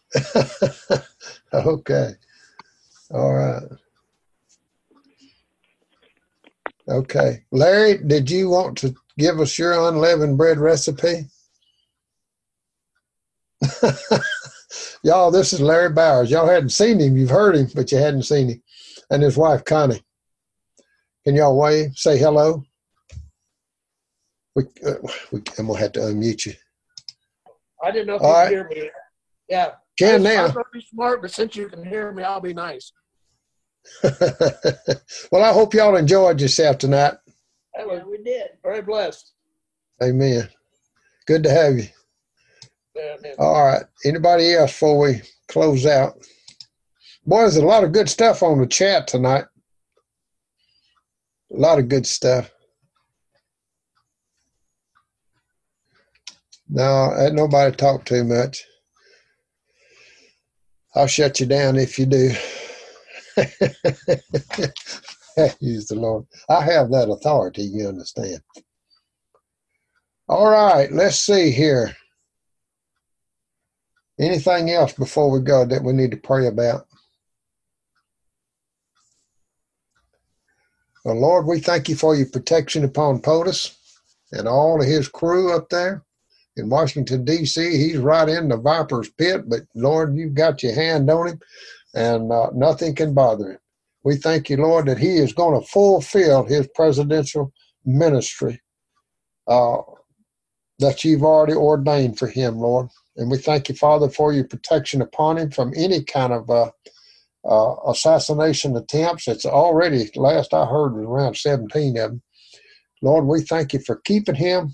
Okay. All right. Okay. Larry, did you want to give us your unleavened bread recipe? Y'all, this is Larry Bowers. Y'all hadn't seen him. You've heard him, but you hadn't seen him. And his wife, Connie. Can y'all wave? Say hello. I'm going to have to unmute you. I didn't know if All you right. could hear me. Yeah. Can now. I'm going to be smart, but since you can hear me, I'll be nice. Well, I hope y'all enjoyed yourself tonight. Yeah, we did. Very blessed. Amen. Good to have you. Yeah, All right. Anybody else before we close out? Boy, there's a lot of good stuff on the chat tonight. A lot of good stuff. No, ain't nobody talk too much. I'll shut you down if you do. Use the Lord. I have that authority, you understand. All right, let's see here. Anything else before we go that we need to pray about? Well, Lord, we thank you for your protection upon POTUS and all of his crew up there in Washington, D.C. He's right in the viper's pit, but Lord, you've got your hand on him, and nothing can bother him. We thank you, Lord, that he is going to fulfill his presidential ministry that you've already ordained for him, Lord. And we thank you, Father, for your protection upon him from any kind of assassination attempts. It's already, last I heard, was around 17 of them. Lord, we thank you for keeping him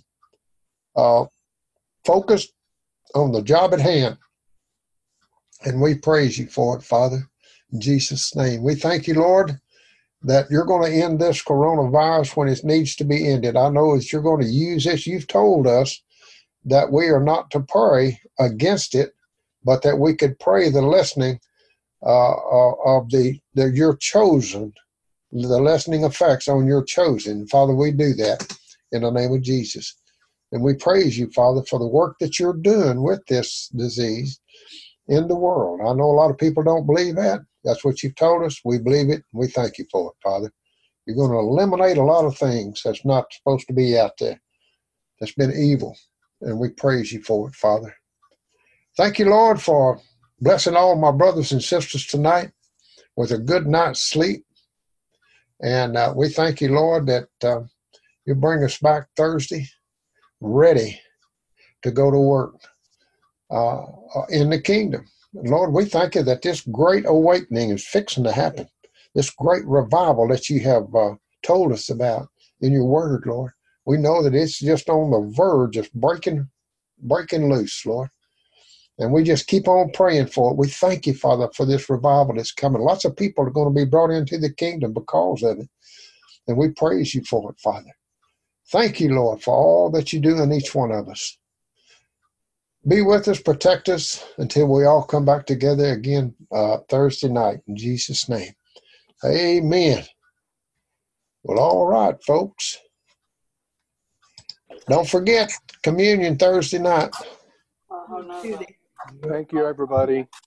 focused on the job at hand. And we praise you for it, Father, in Jesus' name. We thank you, Lord, that you're going to end this coronavirus when it needs to be ended. I know that you're going to use this. You've told us that we are not to pray against it, but that we could pray the lessening of your chosen, the lessening effects on your chosen. Father, we do that in the name of Jesus. And we praise you, Father, for the work that you're doing with this disease in the world. I know a lot of people don't believe that. That's what you've told us. We believe it. We thank you for it, Father. You're going to eliminate a lot of things that's not supposed to be out there, that's been evil. And we praise you for it, Father. Thank you, Lord, for blessing all my brothers and sisters tonight with a good night's sleep. And we thank you, Lord, that you bring us back Thursday ready to go to work in the kingdom. Lord, we thank you that this great awakening is fixing to happen. This great revival that you have told us about in your word, Lord. We know that it's just on the verge of breaking loose, Lord. And we just keep on praying for it. We thank you, Father, for this revival that's coming. Lots of people are going to be brought into the kingdom because of it. And we praise you for it, Father. Thank you, Lord, for all that you do in each one of us. Be with us, protect us until we all come back together again Thursday night. In Jesus' name. Amen. Well, all right, folks. Don't forget communion Thursday night. Thank you, everybody.